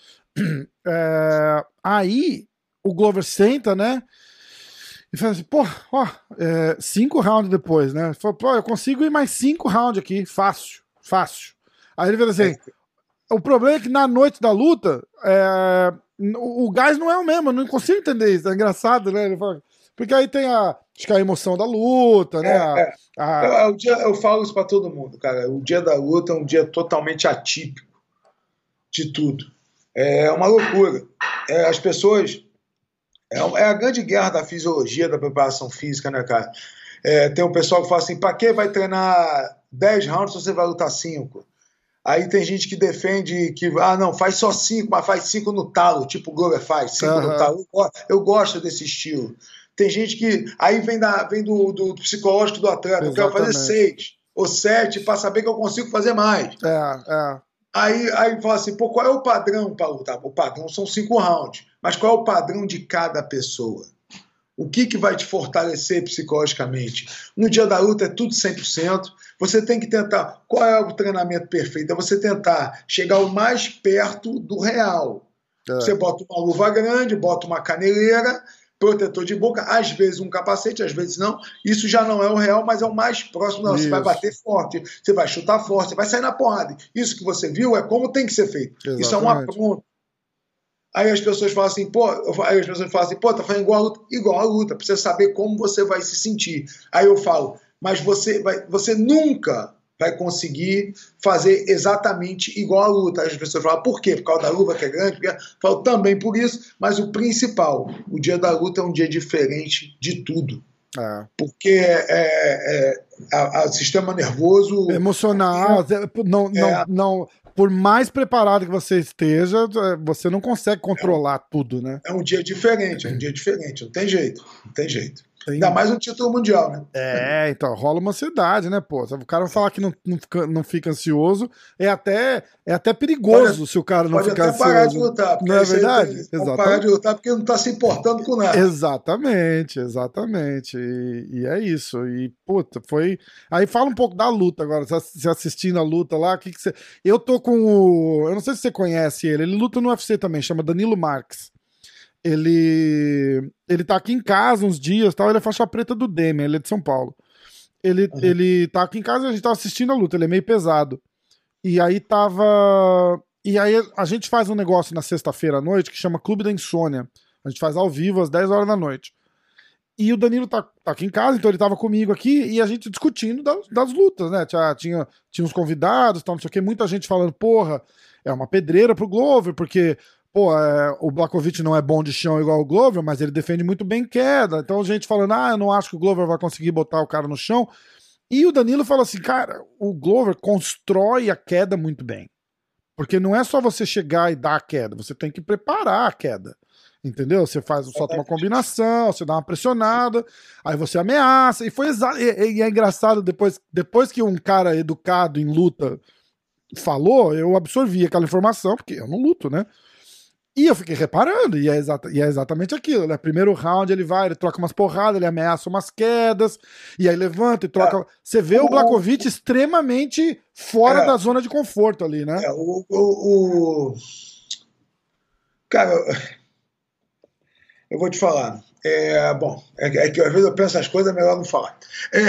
É, aí, o Glover senta, né, e fala assim, pô, ó, é, cinco rounds depois, né, falou, pô, eu consigo ir mais cinco rounds aqui, fácil, fácil. Aí ele fala assim, é. o problema é que na noite da luta, é, o, o gás não é o mesmo, eu não consigo entender isso, é engraçado, né, ele fala, porque aí tem a, acho que a emoção da luta, né, é, a, é. A... Eu, eu, dia, eu falo isso pra todo mundo, cara, o dia da luta é um dia totalmente atípico de tudo, é uma loucura, é, as pessoas... É a grande guerra da fisiologia, da preparação física, né, cara? É, tem um pessoal que fala assim, pra que vai treinar dez rounds se você vai lutar cinco? Aí tem gente que defende que, ah, não, faz só cinco, mas faz cinco no talo, tipo o Glover faz, cinco uhum. no talo. Eu gosto desse estilo. Tem gente que, aí vem, da, vem do, do psicológico do atleta, Exatamente. Eu quero fazer seis ou sete para saber que eu consigo fazer mais. É, é. Aí, aí fala assim, pô, qual é o padrão para lutar? O padrão são cinco rounds, mas qual é o padrão de cada pessoa? O que, que vai te fortalecer psicologicamente? No dia da luta é tudo cem por cento, você tem que tentar, qual é o treinamento perfeito? É você tentar chegar o mais perto do real. É. Você bota uma luva grande, bota uma caneleira, protetor de boca, às vezes um capacete, às vezes não. Isso já não é o real, mas é o mais próximo. Não, você vai bater forte, você vai chutar forte, você vai sair na porrada. Isso que você viu é como tem que ser feito. Exatamente. Isso é uma pronta. Aí as pessoas falam assim, pô, aí as pessoas falam assim, pô, tá fazendo igual a luta, igual a luta, precisa saber como você vai se sentir. Aí eu falo, mas você, vai, você nunca vai conseguir fazer exatamente igual a luta. Aí as pessoas falam, por quê? Por causa da luva que é grande? Porque... Falo também por isso, mas o principal, o dia da luta é um dia diferente de tudo. É. Porque é, é, é, o sistema nervoso... Emocional, é, não, não, é, não, por mais preparado que você esteja, você não consegue controlar é um, tudo, né? É um dia diferente, é um dia diferente, não tem jeito, não tem jeito. Tem... Ainda mais um título mundial, né? É, então, rola uma ansiedade, né, pô? O cara falar que não, não, fica, não fica ansioso é até, é até perigoso pode, se o cara não ficar ansioso. Pode até parar de lutar. Não é verdade? Tem, Exatamente. Parar de lutar porque não tá se importando com nada. Exatamente, exatamente. E, e é isso. E, puta, foi... Aí fala um pouco da luta agora, você assistindo a luta lá, o que que você... Eu tô com o... Eu não sei se você conhece ele, ele luta no U F C também, chama Danilo Marques. Ele ele tá aqui em casa uns dias, tal, ele é faixa preta do Demian, ele é de São Paulo. Ele, uhum. ele tá aqui em casa, a gente tava assistindo a luta, ele é meio pesado. E aí tava... E aí a gente faz um negócio na sexta-feira à noite que chama Clube da Insônia. A gente faz ao vivo às dez horas da noite. E o Danilo tá, tá aqui em casa, então ele tava comigo aqui e a gente discutindo das, das lutas, né? Tinha, tinha, tinha uns convidados, tal, não sei o que, muita gente falando, porra, é uma pedreira pro Glover, porque... Pô, é, o Blachowicz não é bom de chão igual o Glover, mas ele defende muito bem queda. Então, gente falando, ah, eu não acho que o Glover vai conseguir botar o cara no chão. E o Danilo fala assim, cara, o Glover constrói a queda muito bem. Porque não é só você chegar e dar a queda, você tem que preparar a queda. Entendeu? Você faz, solta uma combinação, você dá uma pressionada, aí você ameaça. E foi exa- e, e é engraçado, depois, depois que um cara educado em luta falou, eu absorvi aquela informação, porque eu não luto, né? E eu fiquei reparando, e é, exata, e é exatamente aquilo, né? Primeiro round ele vai, ele troca umas porradas, ele ameaça umas quedas, e aí levanta e troca. É, você vê o, o Blachowicz extremamente fora é, da zona de conforto ali, né? É, o, o, o... Cara, eu vou te falar. É, bom, é, é que às vezes eu penso as coisas, é melhor não falar. É...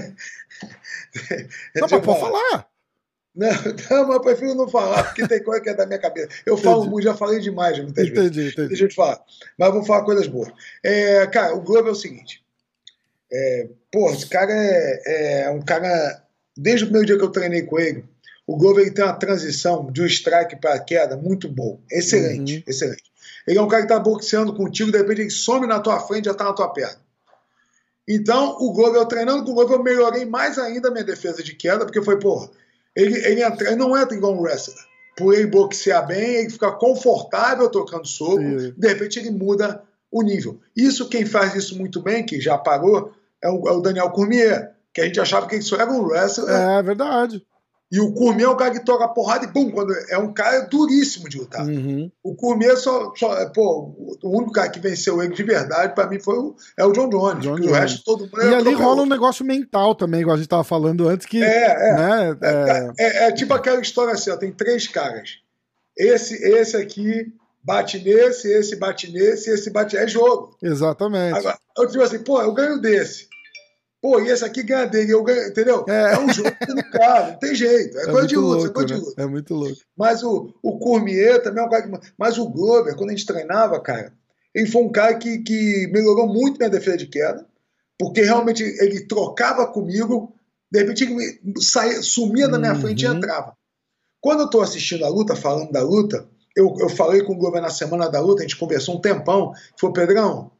Não, mas pode falar. Não, não, mas eu prefiro não falar, porque tem coisa que é da minha cabeça. Eu entendi. Falo muito, já falei demais muitas entendi, vezes. Entendi. Deixa eu te falar. Mas vou falar coisas boas. É, cara, o Glover é o seguinte. É, porra, esse cara é, é um cara... Desde o primeiro dia que eu treinei com ele, o Glover ele tem uma transição de um strike para a queda muito boa. Excelente, uhum. excelente. Ele é um cara que tá boxeando contigo, de repente ele some na tua frente e já tá na tua perna. Então, o Glover, eu treinando com o Glover, eu melhorei mais ainda a minha defesa de queda, porque foi, porra, Ele, ele, entra, ele não entra igual um wrestler. Por ele boxear bem, ele fica confortável tocando soco, Sim. de repente ele muda o nível. Isso, quem faz isso muito bem, que já parou, é o, é o Daniel Cormier. que a gente achava que isso era um wrestler. É verdade. E o Cormier é um cara que toca a porrada e bum, quando é um cara duríssimo de lutar. Uhum. O Cormier só, só. Pô, o único cara que venceu ele de verdade, pra mim, foi o, é o John Jones. John porque Jones. O resto todo mundo E é ali rola um negócio mental também, igual a gente tava falando antes, que. É, é. Né, É, é... é, é tipo aquela história assim: ó, tem três caras. Esse, esse aqui bate nesse, esse bate nesse, esse bate. É jogo. Exatamente. Agora, eu digo assim, pô, eu ganho desse. Pô, e esse aqui ganha dele, eu ganho, entendeu? É, é um jogo do cara, não tem jeito. É, é coisa de luta, louco, é coisa né? de luta. É muito louco. Mas o, o Cormier também é um cara que. Mas o Glover, quando a gente treinava, cara, ele foi um cara que, que melhorou muito minha defesa de queda, porque realmente ele trocava comigo, de repente ele saía, sumia da minha Uhum. frente e entrava. Quando eu tô assistindo a luta, falando da luta, eu, eu falei com o Glover na semana da luta, a gente conversou um tempão, falou, Pedrão,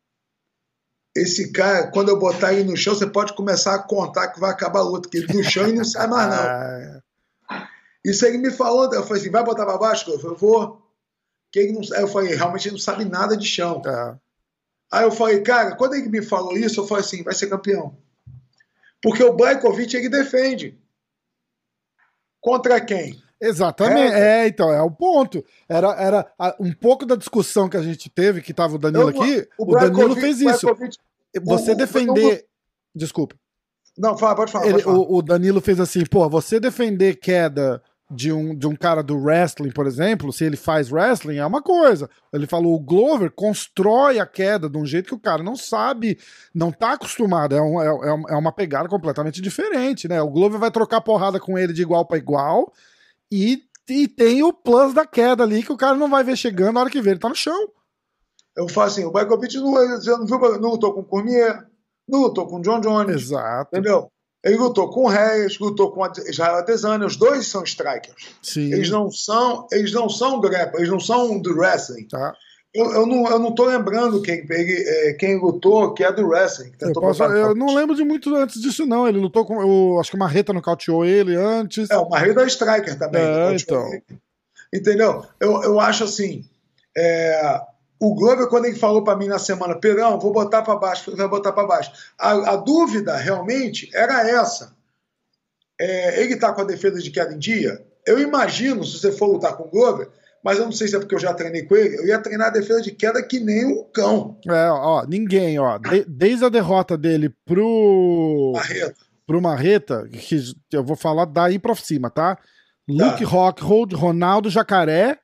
esse cara, quando eu botar ele no chão, você pode começar a contar que vai acabar a luta, que ele do chão e não sai mais, não. Isso ele me falou, eu falei assim, vai botar pra baixo? Eu falei, vou. Que ele não, aí eu falei, realmente ele não sabe nada de chão. É. Aí eu falei, cara, quando ele me falou isso, eu falei assim, vai ser campeão. Porque o Blachowicz, ele defende. Contra quem? Exatamente, é, é, então, é o ponto. Era, era a, um pouco da discussão que a gente teve, que tava o Danilo eu, aqui, o, o Danilo fez isso. Você o, defender... O, Desculpa. Não, fala, pode falar. Ele, pode falar. O, o Danilo fez assim, pô, você defender queda de um, de um cara do wrestling, por exemplo, se ele faz wrestling, é uma coisa. Ele falou, o Glover constrói a queda de um jeito que o cara não sabe, não tá acostumado, é, um, é, é uma pegada completamente diferente, né? O Glover vai trocar porrada com ele de igual para igual, e, e tem o plus da queda ali, que o cara não vai ver chegando na hora que vê, ele tá no chão. Eu falo assim, o Blachowicz não, não, viu, não lutou com o Cormier, não lutou com o John Jones. Exato. Entendeu? Ele lutou com o Reyes, lutou com o Israel Adesanya, os dois são strikers. Sim. Eles não são, eles não são grapple, eles não são do wrestling. Tá. Eu, eu, não, eu não tô lembrando quem, ele, quem lutou, que é do wrestling. Eu, posso, eu não lembro de muito antes disso, não. Ele lutou com. Eu, acho que o Marreta nocauteou ele antes. É, o Marreta é striker também. É, então. Ele. Entendeu? Eu, eu acho assim. É, o Glover, quando ele falou para mim na semana, Pedrão, vou botar para baixo, vai botar para baixo. A, a dúvida realmente era essa. É, ele tá com a defesa de queda em dia. Eu imagino, se você for lutar com o Glover, mas eu não sei se é porque eu já treinei com ele, eu ia treinar a defesa de queda que nem um cão. É, ó, ninguém, ó. De, desde a derrota dele pro. Marreta. Pro Marreta, que eu vou falar daí pra cima, tá? Luke tá. Rockhold, Ronaldo Jacaré,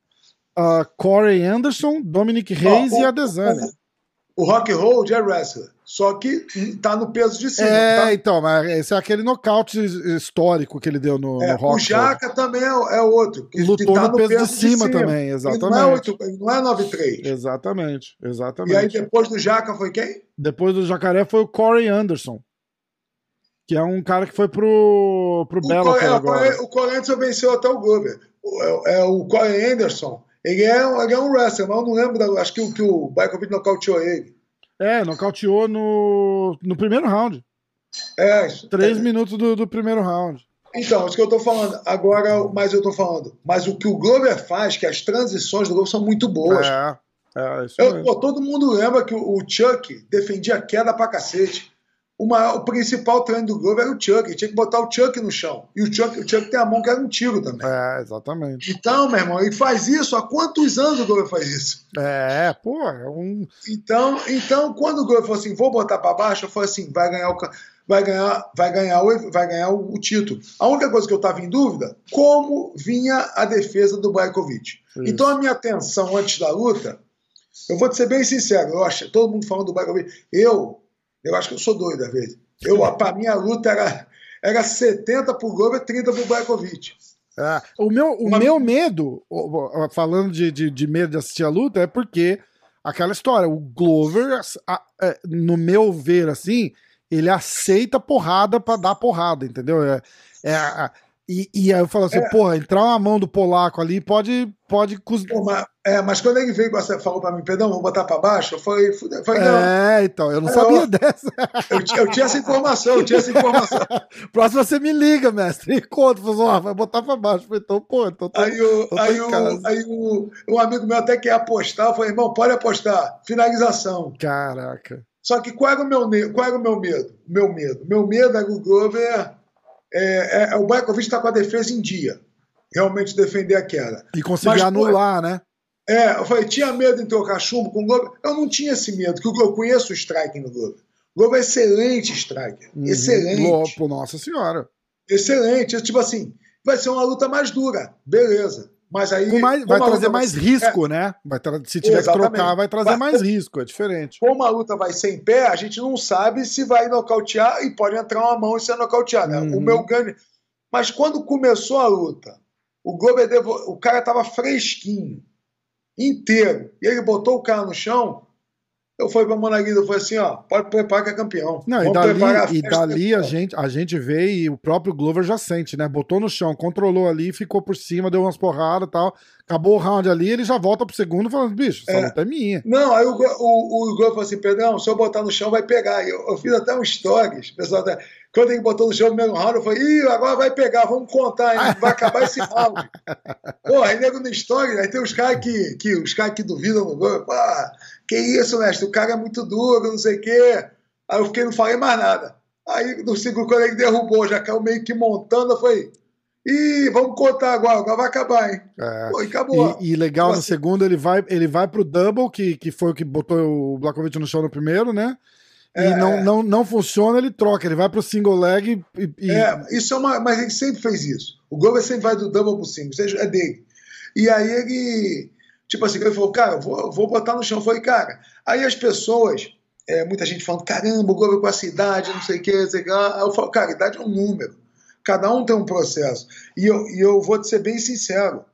uh, Corey Anderson, Dominic Reis ó, o, e Adesanya. O, o Rockhold é wrestler, só que tá no peso de cima. É, tá? então, mas esse é aquele nocaute histórico que ele deu no, é, no Rockhold. O Jaca também é, é outro. Que, lutou que tá no, no peso, peso de, cima de cima também, exatamente. Ele não é, oito, ele não é nove três. Exatamente, exatamente. E aí depois do Jaca foi quem? Depois do Jacaré foi o Corey Anderson. Que é um cara que foi pro, pro Bellator é, agora. O Corey Anderson venceu até o Glover. O, é, o Corey Anderson, ele é, ele é um wrestler, mas eu não lembro, da, acho que o, que o Blachowicz nocauteou ele. É, nocauteou no, no primeiro round. É. Três é. minutos do, do primeiro round. Então, isso que eu tô falando. Agora, mas eu tô falando. Mas o que o Glover faz, que as transições do Glover são muito boas. É, é isso eu, mesmo. pô, todo mundo lembra que o, o Chuck defendia a queda pra cacete. O, maior, o principal treino do Glover era o Chuck. Ele tinha que botar o Chuck no chão. E o Chuck, o Chuck tem a mão que era um tiro também. É, exatamente. Então, meu irmão, ele faz isso. Há quantos anos o Glover faz isso? É, pô, é um... Então, então quando o Glover falou assim, vou botar pra baixo, eu falei assim, vai ganhar o, vai ganhar, vai ganhar o, vai ganhar o, o título. A única coisa que eu tava em dúvida, como vinha a defesa do Blachowicz. Então, a minha atenção antes da luta, eu vou te ser bem sincero, eu acho, todo mundo falando do Blachowicz, eu... Eu acho que eu sou doido às vezes. Para mim, a luta era, era setenta pro Glover, trinta pro Blachowicz. É, o meu, o Uma... meu medo, falando de, de, de medo de assistir a luta, é porque aquela história, o Glover, no meu ver, assim, ele aceita porrada pra dar porrada, entendeu? É, é, e, e aí eu falo assim, é. porra, entrar uma mão do polaco ali pode... pode Pô, mas, é, mas quando ele veio, você falou pra mim, perdão, vou botar pra baixo, eu falei, falei não. É, então, eu não é, sabia eu, dessa. Eu, eu tinha essa informação, eu tinha essa informação. Próximo você me liga, mestre, e conta, oh, vai botar pra baixo. Falei, então, pô, então tô, aí o, tô aí, o, aí o, um amigo meu até quer apostar, eu falei, irmão, pode apostar, finalização. Caraca. Só que qual era o meu, qual era o meu medo? Meu medo. Meu medo era o Glover. É, é, o Brajkovic está com a defesa em dia. Realmente defender a queda. E conseguir anular, pô, né? É, eu falei, tinha medo em trocar chumbo com o Glover? Eu não tinha esse medo, porque eu conheço o striking no Glover. O Glover é excelente striker. Uhum. Excelente. Pô, nossa senhora. Excelente. Tipo assim, vai ser uma luta mais dura. Beleza. Mas aí. Mais, vai trazer mais ser... risco, é. né? Vai tra... Se tiver Exatamente. que trocar, vai trazer vai... mais risco. É diferente. Como a luta vai ser em pé, a gente não sabe se vai nocautear e pode entrar uma mão e ser nocauteado. Né? Uhum. O meu ganho. Mas quando começou a luta, o Glover, devo... o cara tava fresquinho, inteiro. E ele botou o cara no chão. Eu fui pra Monaguida, eu falei assim, ó, pode preparar que é campeão. Não, e dali, a, e dali a, gente, a gente vê e o próprio Glover já sente, né? Botou no chão, controlou ali, ficou por cima, deu umas porradas e tal. Acabou o round ali, ele já volta pro segundo falando, bicho, essa é. luta é minha. Não, aí o, o, o Glover falou assim, Pedrão, se eu botar no chão vai pegar. Eu, eu fiz até um stories, pessoal até... Quando ele botou no chão no mesmo round, eu falei, ih, agora vai pegar, vamos contar, hein? Vai acabar esse round. Pô, aí nego no story, aí tem os caras que, que, os cara que duvidam no Glover, pô, que isso, mestre, o cara é muito duro, não sei o quê. Aí eu fiquei, não falei mais nada. Aí no segundo, quando ele derrubou, já caiu meio que montando, eu falei, ih, vamos contar agora, agora vai acabar, hein? É. Pô, e acabou. E, e legal, então, no assim, segundo ele vai, ele vai pro double, que, que foi o que botou o Blachowicz no chão no primeiro, né? E é, não, não, não funciona, ele troca, ele vai pro single leg e... e... É, isso é uma... Mas ele sempre fez isso. O Glover sempre vai do double pro single, seja, é dele. E aí ele... Tipo assim, ele falou, cara, vou, vou botar no chão. Eu falei, cara... Aí as pessoas... É, muita gente falando, caramba, o Glover com essa idade, não sei o que, não sei o que. Aí eu falo, cara, idade é um número. Cada um tem um processo. E eu, e eu vou te ser bem sincero.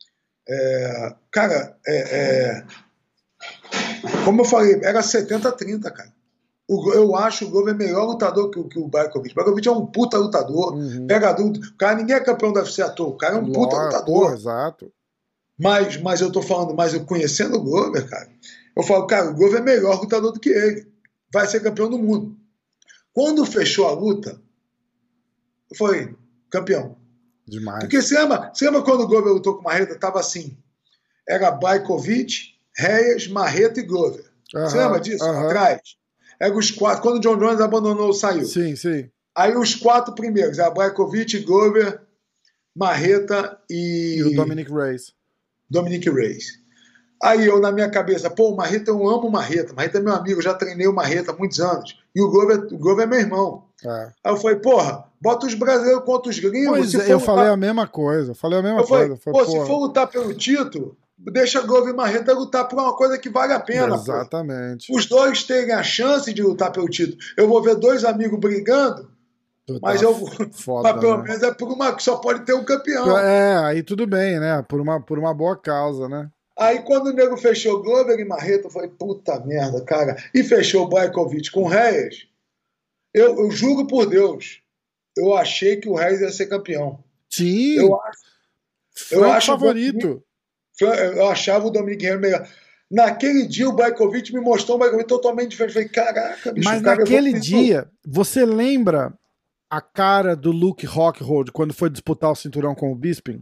É, cara, é, é, como eu falei, era setenta a trinta, cara. Eu acho o Glover melhor lutador que, que o Brajkovic. O Brajkovic é um puta lutador, uhum. pegador. O cara, ninguém é campeão do U F C à toa. O cara é um puta Lora, lutador. Pô, exato. Mas, mas eu tô falando, mas eu conhecendo o Glover, cara, eu falo, cara, o Glover é melhor lutador do que ele. Vai ser campeão do mundo. Quando fechou a luta, eu falei, campeão. Demais. Porque você lembra, você lembra quando o Glover lutou com o Marreta? Tava assim, era Brajkovic, Reyes, Marreta e Glover. Uhum, você lembra disso? Uhum. Atrás? Era os quatro, quando o John Jones abandonou, saiu. Sim, sim. Aí os quatro primeiros, era Brajkovic, Glover, Marreta e... E o Dominic Reyes. Dominic Reyes. Aí eu, na minha cabeça, pô, o Marreta, eu amo o Marreta. Marreta é meu amigo, eu já treinei o Marreta há muitos anos. E o Glover, o Glover é meu irmão. É. Aí eu falei, porra, bota os brasileiros contra os gringos. Pois é, eu lutar... falei a mesma coisa. Eu falei a mesma eu coisa. Falei, pô, se for lutar pelo título, deixa Glover e Marreta lutar por uma coisa que vale a pena. Exatamente. Pô. Os dois terem a chance de lutar pelo título. Eu vou ver dois amigos brigando, tu mas tá eu foda, mas pelo né? menos é por uma que só pode ter um campeão. É, aí tudo bem, né? Por uma, por uma boa causa, né? Aí quando o nego fechou Glover e Marreta, eu falei, puta merda, cara. E fechou o Brajkovic com o Reyes. Eu, eu juro por Deus, eu achei que o Reyes ia ser campeão. Sim. Eu acho. Eu acho favorito. Eu achava o Dominic Reyes melhor. Naquele dia o Brajkovic me mostrou um Brajkovic totalmente diferente. Eu falei, caraca, bicho. Mas cara, naquele dia, você lembra a cara do Luke Rockhold quando foi disputar o cinturão com o Bisping?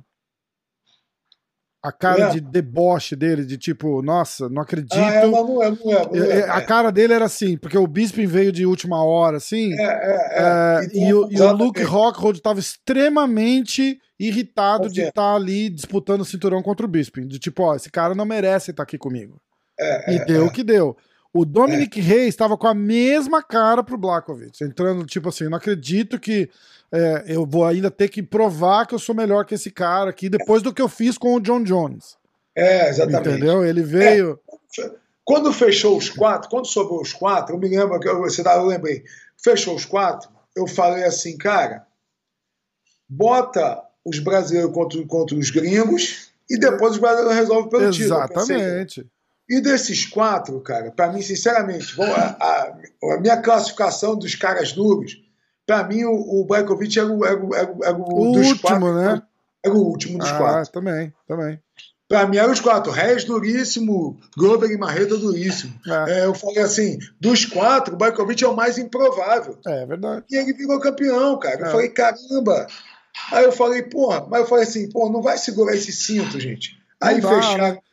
A cara é. de deboche dele, de tipo, nossa, não acredito. Ah, é, não, não é, não é, não é, A cara dele era assim, porque o Bisping veio de última hora, assim. É, é, é. é e, o, e o Luke Rockhold estava extremamente irritado de estar tá ali disputando o cinturão contra o Bisping. De tipo, ó, esse cara não merece estar aqui comigo. É, e é, deu o é. que deu. O Dominic é. Reyes estava com a mesma cara pro Blachowicz, entrando tipo assim, não acredito que é, eu vou ainda ter que provar que eu sou melhor que esse cara aqui, depois do que eu fiz com o John Jones. É, exatamente. Entendeu? Ele veio... É. Quando fechou os quatro, quando sobrou os quatro, eu me lembro, que eu, você dá, eu lembrei, fechou os quatro, eu falei assim, cara, bota os brasileiros contra, contra os gringos e depois os brasileiros resolvem pelo título. Exatamente. E desses quatro, cara, pra mim, sinceramente, a, a, a minha classificação dos caras duros, pra mim o, o Brajkovic era o, era, era, era o, o dos último, quatro, né? Era o último dos ah, quatro. Também, também. Pra mim eram os quatro. Reyes duríssimo, Glover e Marreta duríssimo. É. É, eu falei assim, dos quatro, o Brajkovic é o mais improvável. É verdade. E ele virou campeão, cara. Eu é. falei, caramba. Aí eu falei, porra, mas eu falei assim, pô, não vai segurar esse cinto, gente. Aí dá, fecharam. né?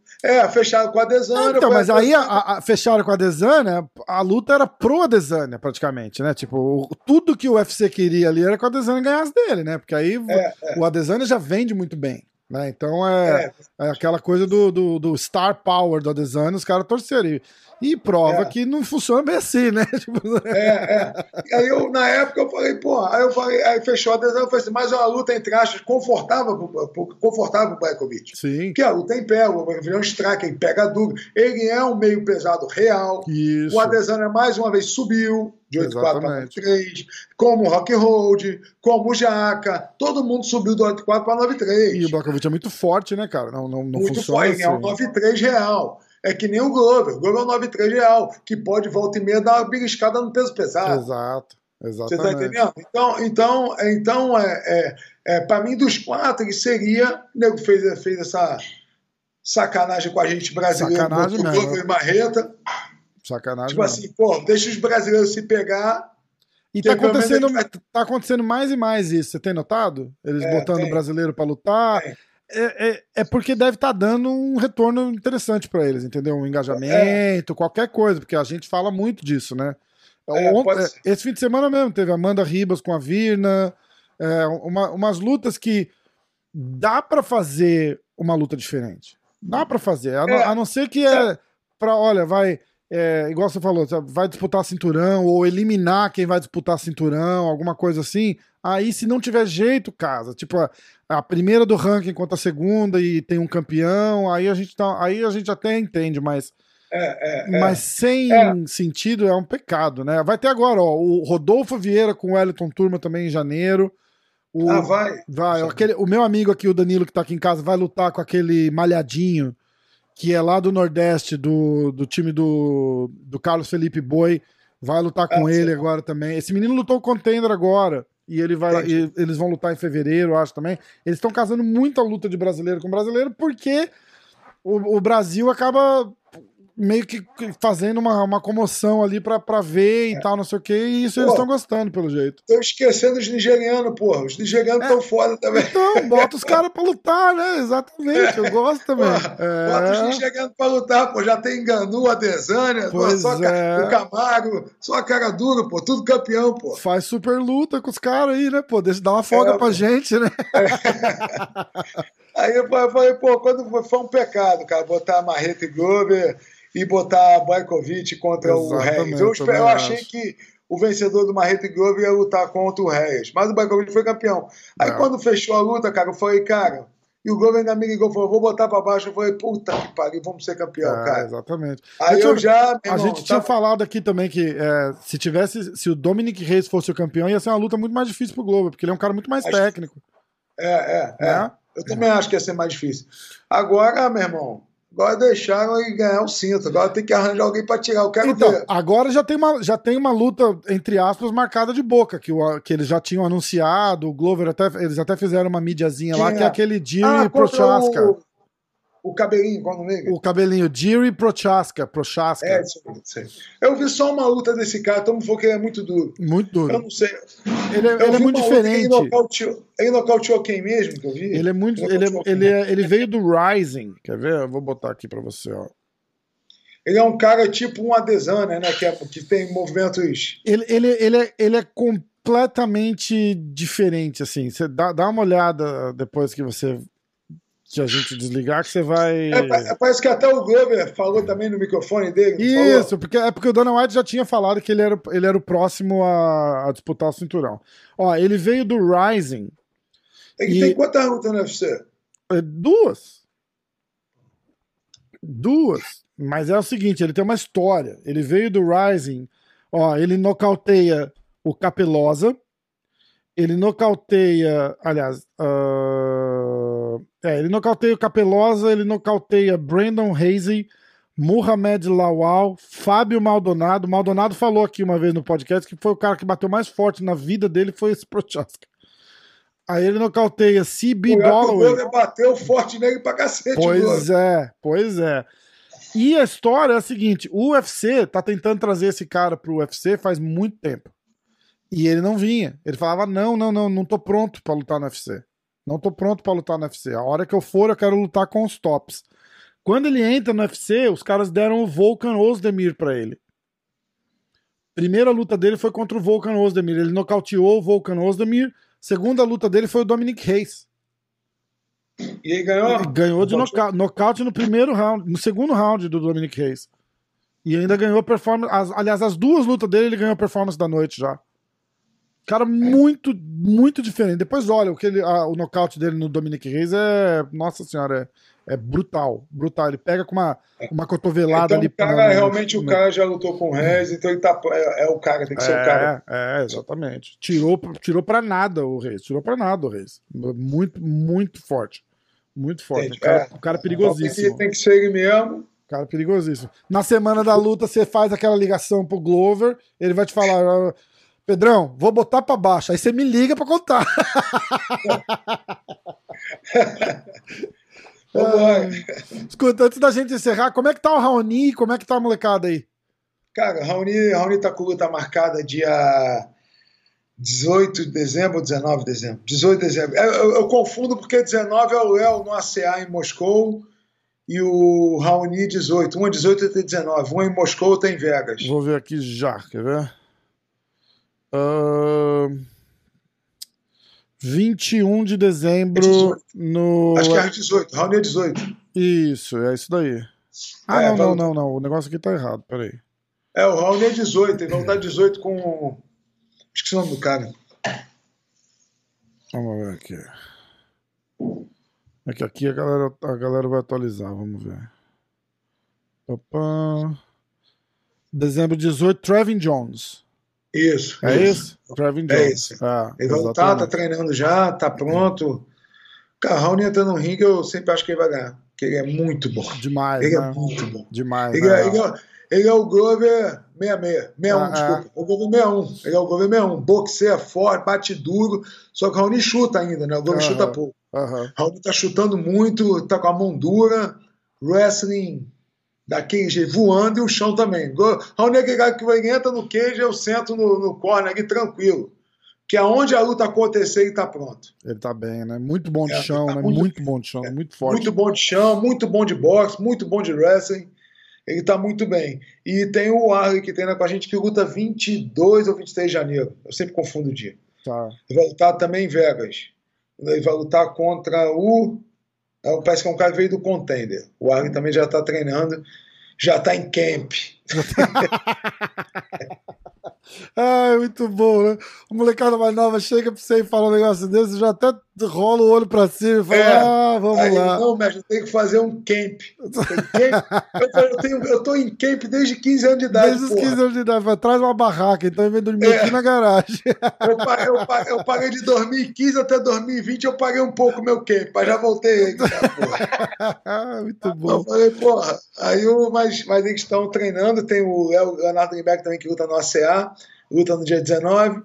É, fecharam com a Adesanya. Então, mas a... aí a, a, fecharam com a Adesanya, a luta era pro Adesanya, praticamente, né? Tipo, o, tudo que o U F C queria ali era que o Adesanya ganhasse dele, né? Porque aí é, é. o Adesanya já vende muito bem, né? Então é, é. é aquela coisa do, do, do star power do Adesanya, os caras torceram. E prova é. que não funciona bem assim, né? É, é. E aí eu, na época, eu falei, pô, aí eu falei, aí fechou a Adesanya, eu falei assim, mas é uma luta entre aspas confortável, confortável pro Blachowicz. Sim. Que a luta em pé, o William Strike, ele pega duro. Ele é um meio pesado real. Isso. O Adesanya mais uma vez subiu de oito quatro para nove três, como o Rock Hold, como o Jaca, todo mundo subiu do oito quatro para nove três. E o Blachowicz é muito forte, né, cara? Não, não, não muito funciona forte, assim. é um nove três real. É que nem o Glover. O Glover é um nove três real, que pode, volta e meia, dar uma beliscada no peso pesado. Exato, exatamente. Você tá entendendo? Então, então, então é, é, é, para mim, dos quatro, ele seria... O nego fez, fez essa sacanagem com a gente brasileiro, sacanagem o Glover e Marreta. Sacanagem Tipo mesmo. assim, pô, deixa os brasileiros se pegar... E tá acontecendo, vai... tá acontecendo mais e mais isso, você tem notado? Eles é, botando o brasileiro pra lutar... É. É, é, é porque deve estar tá dando um retorno interessante para eles, entendeu? Um engajamento, é. qualquer coisa, porque a gente fala muito disso, né? É, Ontem, esse fim de semana mesmo teve a Amanda Ribas com a Virna, é, uma, umas lutas que dá para fazer uma luta diferente. Dá para fazer, a, é. a não ser que é para, olha, vai, é, igual você falou, vai disputar cinturão ou eliminar quem vai disputar cinturão, alguma coisa assim. Aí, se não tiver jeito, casa, tipo, a, a primeira do ranking contra a segunda e tem um campeão, aí a gente, tá, aí a gente até entende, mas, é, é, mas é. sem é. sentido é um pecado, né? Vai ter agora, ó, o Rodolfo Vieira com o Wellington Turma também em janeiro. O, ah, vai? vai aquele, o meu amigo aqui, o Danilo, que tá aqui em casa, vai lutar com aquele malhadinho, que é lá do Nordeste, do, do time do, do Carlos Felipe Boi, vai lutar com ah, ele sim. agora também. Esse menino lutou o Contender agora. E, ele vai, e eles vão lutar em fevereiro, eu acho também. Eles estão casando muita luta de brasileiro com brasileiro porque o, o Brasil acaba meio que fazendo uma, uma comoção ali pra, pra ver e é. tal, não sei o que, e isso pô, eles estão gostando, pelo jeito. Tô esquecendo os nigerianos, porra. Os nigerianos estão é. foda também. Então, bota os caras pra lutar, né? Exatamente, eu gosto também. Porra, é. Bota os nigerianos pra lutar, pô. Já tem Ganu, Adesanya, pois só é. o Camargo, só a cara dura, pô. Tudo campeão, pô. Faz super luta com os caras aí, né, pô? Deixa dar uma folga é, pra pô. gente, né? É. Aí eu falei, pô, quando foi um pecado, cara, botar Marreta e Glover e botar Blachowicz contra Exatamente, o Reis. Eu, espero, eu achei acho. que o vencedor do Marreta e Glover ia lutar contra o Reis, mas o Blachowicz foi campeão. Aí é. quando fechou a luta, cara, eu falei, cara, e o Glover ainda me ligou, falou, vou botar pra baixo. Eu falei, puta que pariu, vamos ser campeão, é, cara. Exatamente. Aí eu, eu já... A irmão, gente tinha tá... falado aqui também que é, se tivesse, se o Dominic Reis fosse o campeão, ia ser uma luta muito mais difícil pro Glover, porque ele é um cara muito mais acho... técnico. É, é, é. Né? Eu também acho que ia ser mais difícil. Agora, meu irmão, agora deixaram ele ganhar o cinto. Agora tem que arranjar alguém pra tirar. Eu quero então, ver. Agora já tem, uma, já tem uma luta, entre aspas, marcada de boca, que, o, que eles já tinham anunciado. O Glover, até, eles até fizeram uma mídiazinha lá, que é aquele Jiri ah, Prochaska. O, o cabelinho, qual o nome dele? O cabelinho, Jiri Prochaska. Prochaska. É, isso aí. Eu vi só uma luta desse cara, todo mundo falou que ele é muito duro. Muito duro. Eu não sei. Ele, ele é muito diferente. Ele nocauteou, ele nocauteou quem mesmo que eu vi? Ele é muito. Ele, ele, ele, é, ele veio do Rising. Quer ver? Eu vou botar aqui pra você, ó. Ele é um cara tipo um Adesanya, né? Que, é, que tem movimentos. Ele, ele, ele, é, ele é completamente diferente, assim. Você dá, dá uma olhada depois que você. Que a gente desligar, que você vai... É, parece que até o Glover falou também no microfone dele. Isso, porque, é porque o Dana White já tinha falado que ele era, ele era o próximo a, a disputar o cinturão. Ó, ele veio do Rising. Ele e... tem quantas lutas no U F C? Duas. Duas. Mas é o seguinte, ele tem uma história. Ele veio do Rising, ó, ele nocauteia o Capelosa, ele nocauteia, aliás... Uh... É, ele nocauteia o Capelosa, ele nocauteia Brandon Hazey, Muhammad Lawal, Fábio Maldonado. Maldonado falou aqui uma vez no podcast que foi o cara que bateu mais forte na vida dele, foi esse Prochaska. Aí ele nocauteia C B Dollaway. O bateu forte nele pra cacete. Pois é, pois é. E a história é a seguinte, o U F C tá tentando trazer esse cara pro U F C faz muito tempo. E ele não vinha. Ele falava, não, não, não, não tô pronto pra lutar no U F C. Não tô pronto pra lutar no U F C. A hora que eu for, eu quero lutar com os tops. Quando ele entra no U F C, os caras deram o Volkan Ozdemir pra ele. Primeira luta dele foi contra o Volkan Ozdemir. Ele nocauteou o Volkan Ozdemir. Segunda luta dele foi o Dominic Reis. E ele ganhou? Ele ganhou de nocaute, nocaute no primeiro round, no segundo round do Dominic Reis. E ainda ganhou performance. As, aliás, as duas lutas dele, ele ganhou performance da noite já. Cara, muito, muito diferente. Depois olha, o, que ele, a, o nocaute dele no Dominic Reis é. Nossa senhora, é, é brutal. Brutal. Ele pega com uma, uma cotovelada então, ali. O cara, na, realmente, no... o cara já lutou com o Reis, então ele tá. É, é o cara, tem que ser é, o cara. É, exatamente. Tirou, tirou pra nada o Reis. Tirou pra nada o Reis. Muito, muito forte. Muito forte. O cara, é. o cara perigosíssimo. Então, tem que ser ele mesmo. Cara, perigosíssimo. Na semana da luta, você faz aquela ligação pro Glover, ele vai te falar: Pedrão, vou botar pra baixo. Aí você me liga pra contar. é, escuta, antes da gente encerrar, como é que tá o Raoni? Como é que tá a molecada aí? Cara, Raoni, Raoni tá com luta marcada dia dezoito de dezembro ou dezenove de dezembro? dezoito de dezembro. Eu, eu, eu confundo porque dezenove é o Léo no A C A em Moscou e o Raoni dezoito. Um é dezoito e outro é dezenove. Um é em Moscou, outro é em Vegas. Vou ver aqui já, quer ver? Uh, vinte e um de dezembro é no... Acho que é dezoito. Raoni é dezoito. Isso, é isso daí. Ah, é, não, não, não, não. O negócio aqui tá errado, peraí. É, o Raoni é dezoito. Ele vai lutar dezoito com... Esqueci o nome do cara. Vamos ver aqui. É que aqui a galera, a galera vai atualizar, vamos ver. Opa. Dezembro dezoito, Trevin Jones. Isso. É isso? isso? Trevin Jones. É isso. Ah, ele vai lutar, tá treinando já, tá pronto. Cara, o Raoni entrando no ringue, eu sempre acho que ele vai ganhar. Porque ele é muito bom. Demais, Ele né? é muito bom. Demais, ele, né? é, ele, é, ele é o Glover sessenta e seis. sessenta e um, ah, desculpa. É. O Glover sessenta e um. Ele é o Glover sessenta e um. Boxeia forte, bate duro. Só que o Raoni chuta ainda, né? O Glover uh-huh. chuta pouco. Uh-huh. O Raoni tá chutando muito, tá com a mão dura. Wrestling daquele jeito, voando, e o chão também. O Raoni é aquele cara que ele entra no cage, eu sento no, no corner aqui tranquilo. Que aonde a luta acontecer, ele tá pronto. Ele tá bem, né? Muito bom de é, chão, tá né? Muito, muito bom de chão, é, muito forte. Muito bom de chão, muito bom de boxe, muito bom de wrestling. Ele tá muito bem. E tem o Arley que treina com a gente que luta vinte e dois ou vinte e três de janeiro. Eu sempre confundo o dia. Tá. Ele vai lutar também em Vegas. Ele vai lutar contra o... Parece que é um cara que veio do Contender. O Arley também já tá treinando. Já tá em camp. Ai, muito bom, né? A molecada mais nova chega pra você e fala um negócio desse, já até rola o olho pra cima e fala, é, ah, vamos aí, lá. Não, mestre, tem que fazer um camp. camp. eu, eu, tenho, eu tô em camp desde quinze anos de idade. Desde os quinze anos de idade, vai, traz uma barraca, então eu venho dormir é. aqui na garagem. Eu, eu, eu parei de dois mil e quinze até dois mil e vinte, eu paguei um pouco meu camp, mas já voltei. Tá, muito bom. Eu falei, porra, aí o, mas, mas eles estão treinando, tem o Leonardo Limbeck também que luta no A C A, luta no dia dezenove.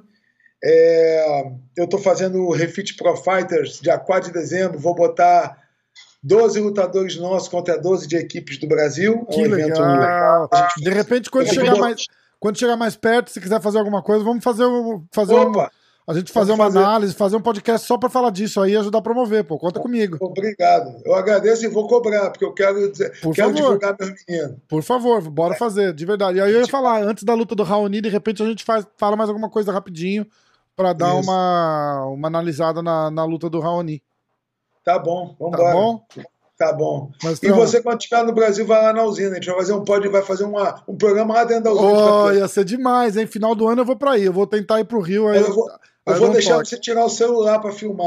É, eu estou fazendo o Refit Pro Fighters, dia quatro de dezembro, vou botar doze lutadores nossos contra doze de equipes do Brasil. Que é um legal. evento legal. De repente, quando chegar, mais, quando chegar mais perto, se quiser fazer alguma coisa, vamos fazer, fazer um, a gente fazer uma fazer. análise, fazer um podcast só para falar disso aí e ajudar a promover, pô. Conta comigo. Obrigado. Eu agradeço e vou cobrar, porque eu quero, dizer, Por quero favor. divulgar meus meninos. Por favor, bora é. fazer, de verdade. E aí eu ia falar, antes da luta do Raoni, de repente a gente faz, fala mais alguma coisa rapidinho para dar uma, uma analisada na, na luta do Raoni. Tá bom, vamos Tá bom? Tá bom. Mas, e você, quando estiver no Brasil, vai lá na usina. A gente vai fazer um pod, vai fazer uma, um programa lá dentro da usina. Oh, ia ser demais, hein? Final do ano eu vou pra aí. Eu vou tentar ir pro Rio. Aí eu vou, eu vou deixar você tirar o celular pra filmar.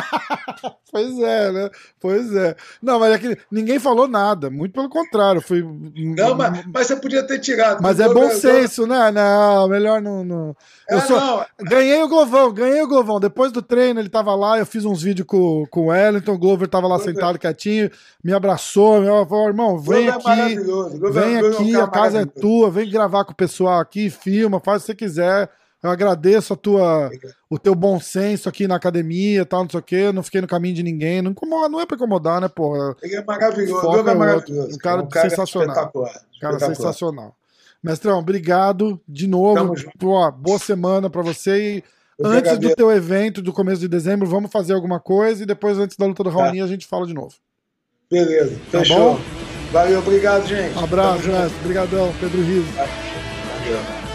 Pois é, né? Pois é. Não, mas é que ninguém falou nada. Muito pelo contrário. Fui... Não, mas, mas você podia ter tirado. Mas é bom senso, né? Não, melhor não... não... Eu é, sou... não. Ganhei o Glovão, ganhei o Glovão. Depois do treino, ele tava lá, eu fiz uns vídeos com, com o Wellington, o Glover tava lá Glover. sentado quietinho, me abraçou, me falou, irmão, vem Glover aqui, é vem aqui, é um a casa é tua, vem gravar com o pessoal aqui, filma, faz o que você quiser. Eu agradeço a tua, o teu bom senso aqui na academia, tal, não sei o quê. Não fiquei no caminho de ninguém. Não, incomoda, não é pra incomodar, né, porra? Ele é maravilhoso. Ele é maravilhoso. Um cara, um cara sensacional. Espetacular. Cara espetacular. sensacional. Mestrão, obrigado de novo. Pô, boa semana pra você. E Eu antes agradeço. do teu evento do começo de dezembro, vamos fazer alguma coisa e depois, antes da luta do Raoni, Tá. a gente fala de novo. Beleza, Tá fechou. bom? Valeu, obrigado, gente. Um abraço, Tamo junto. mestre. Obrigadão, Pedro Rizzo. Valeu.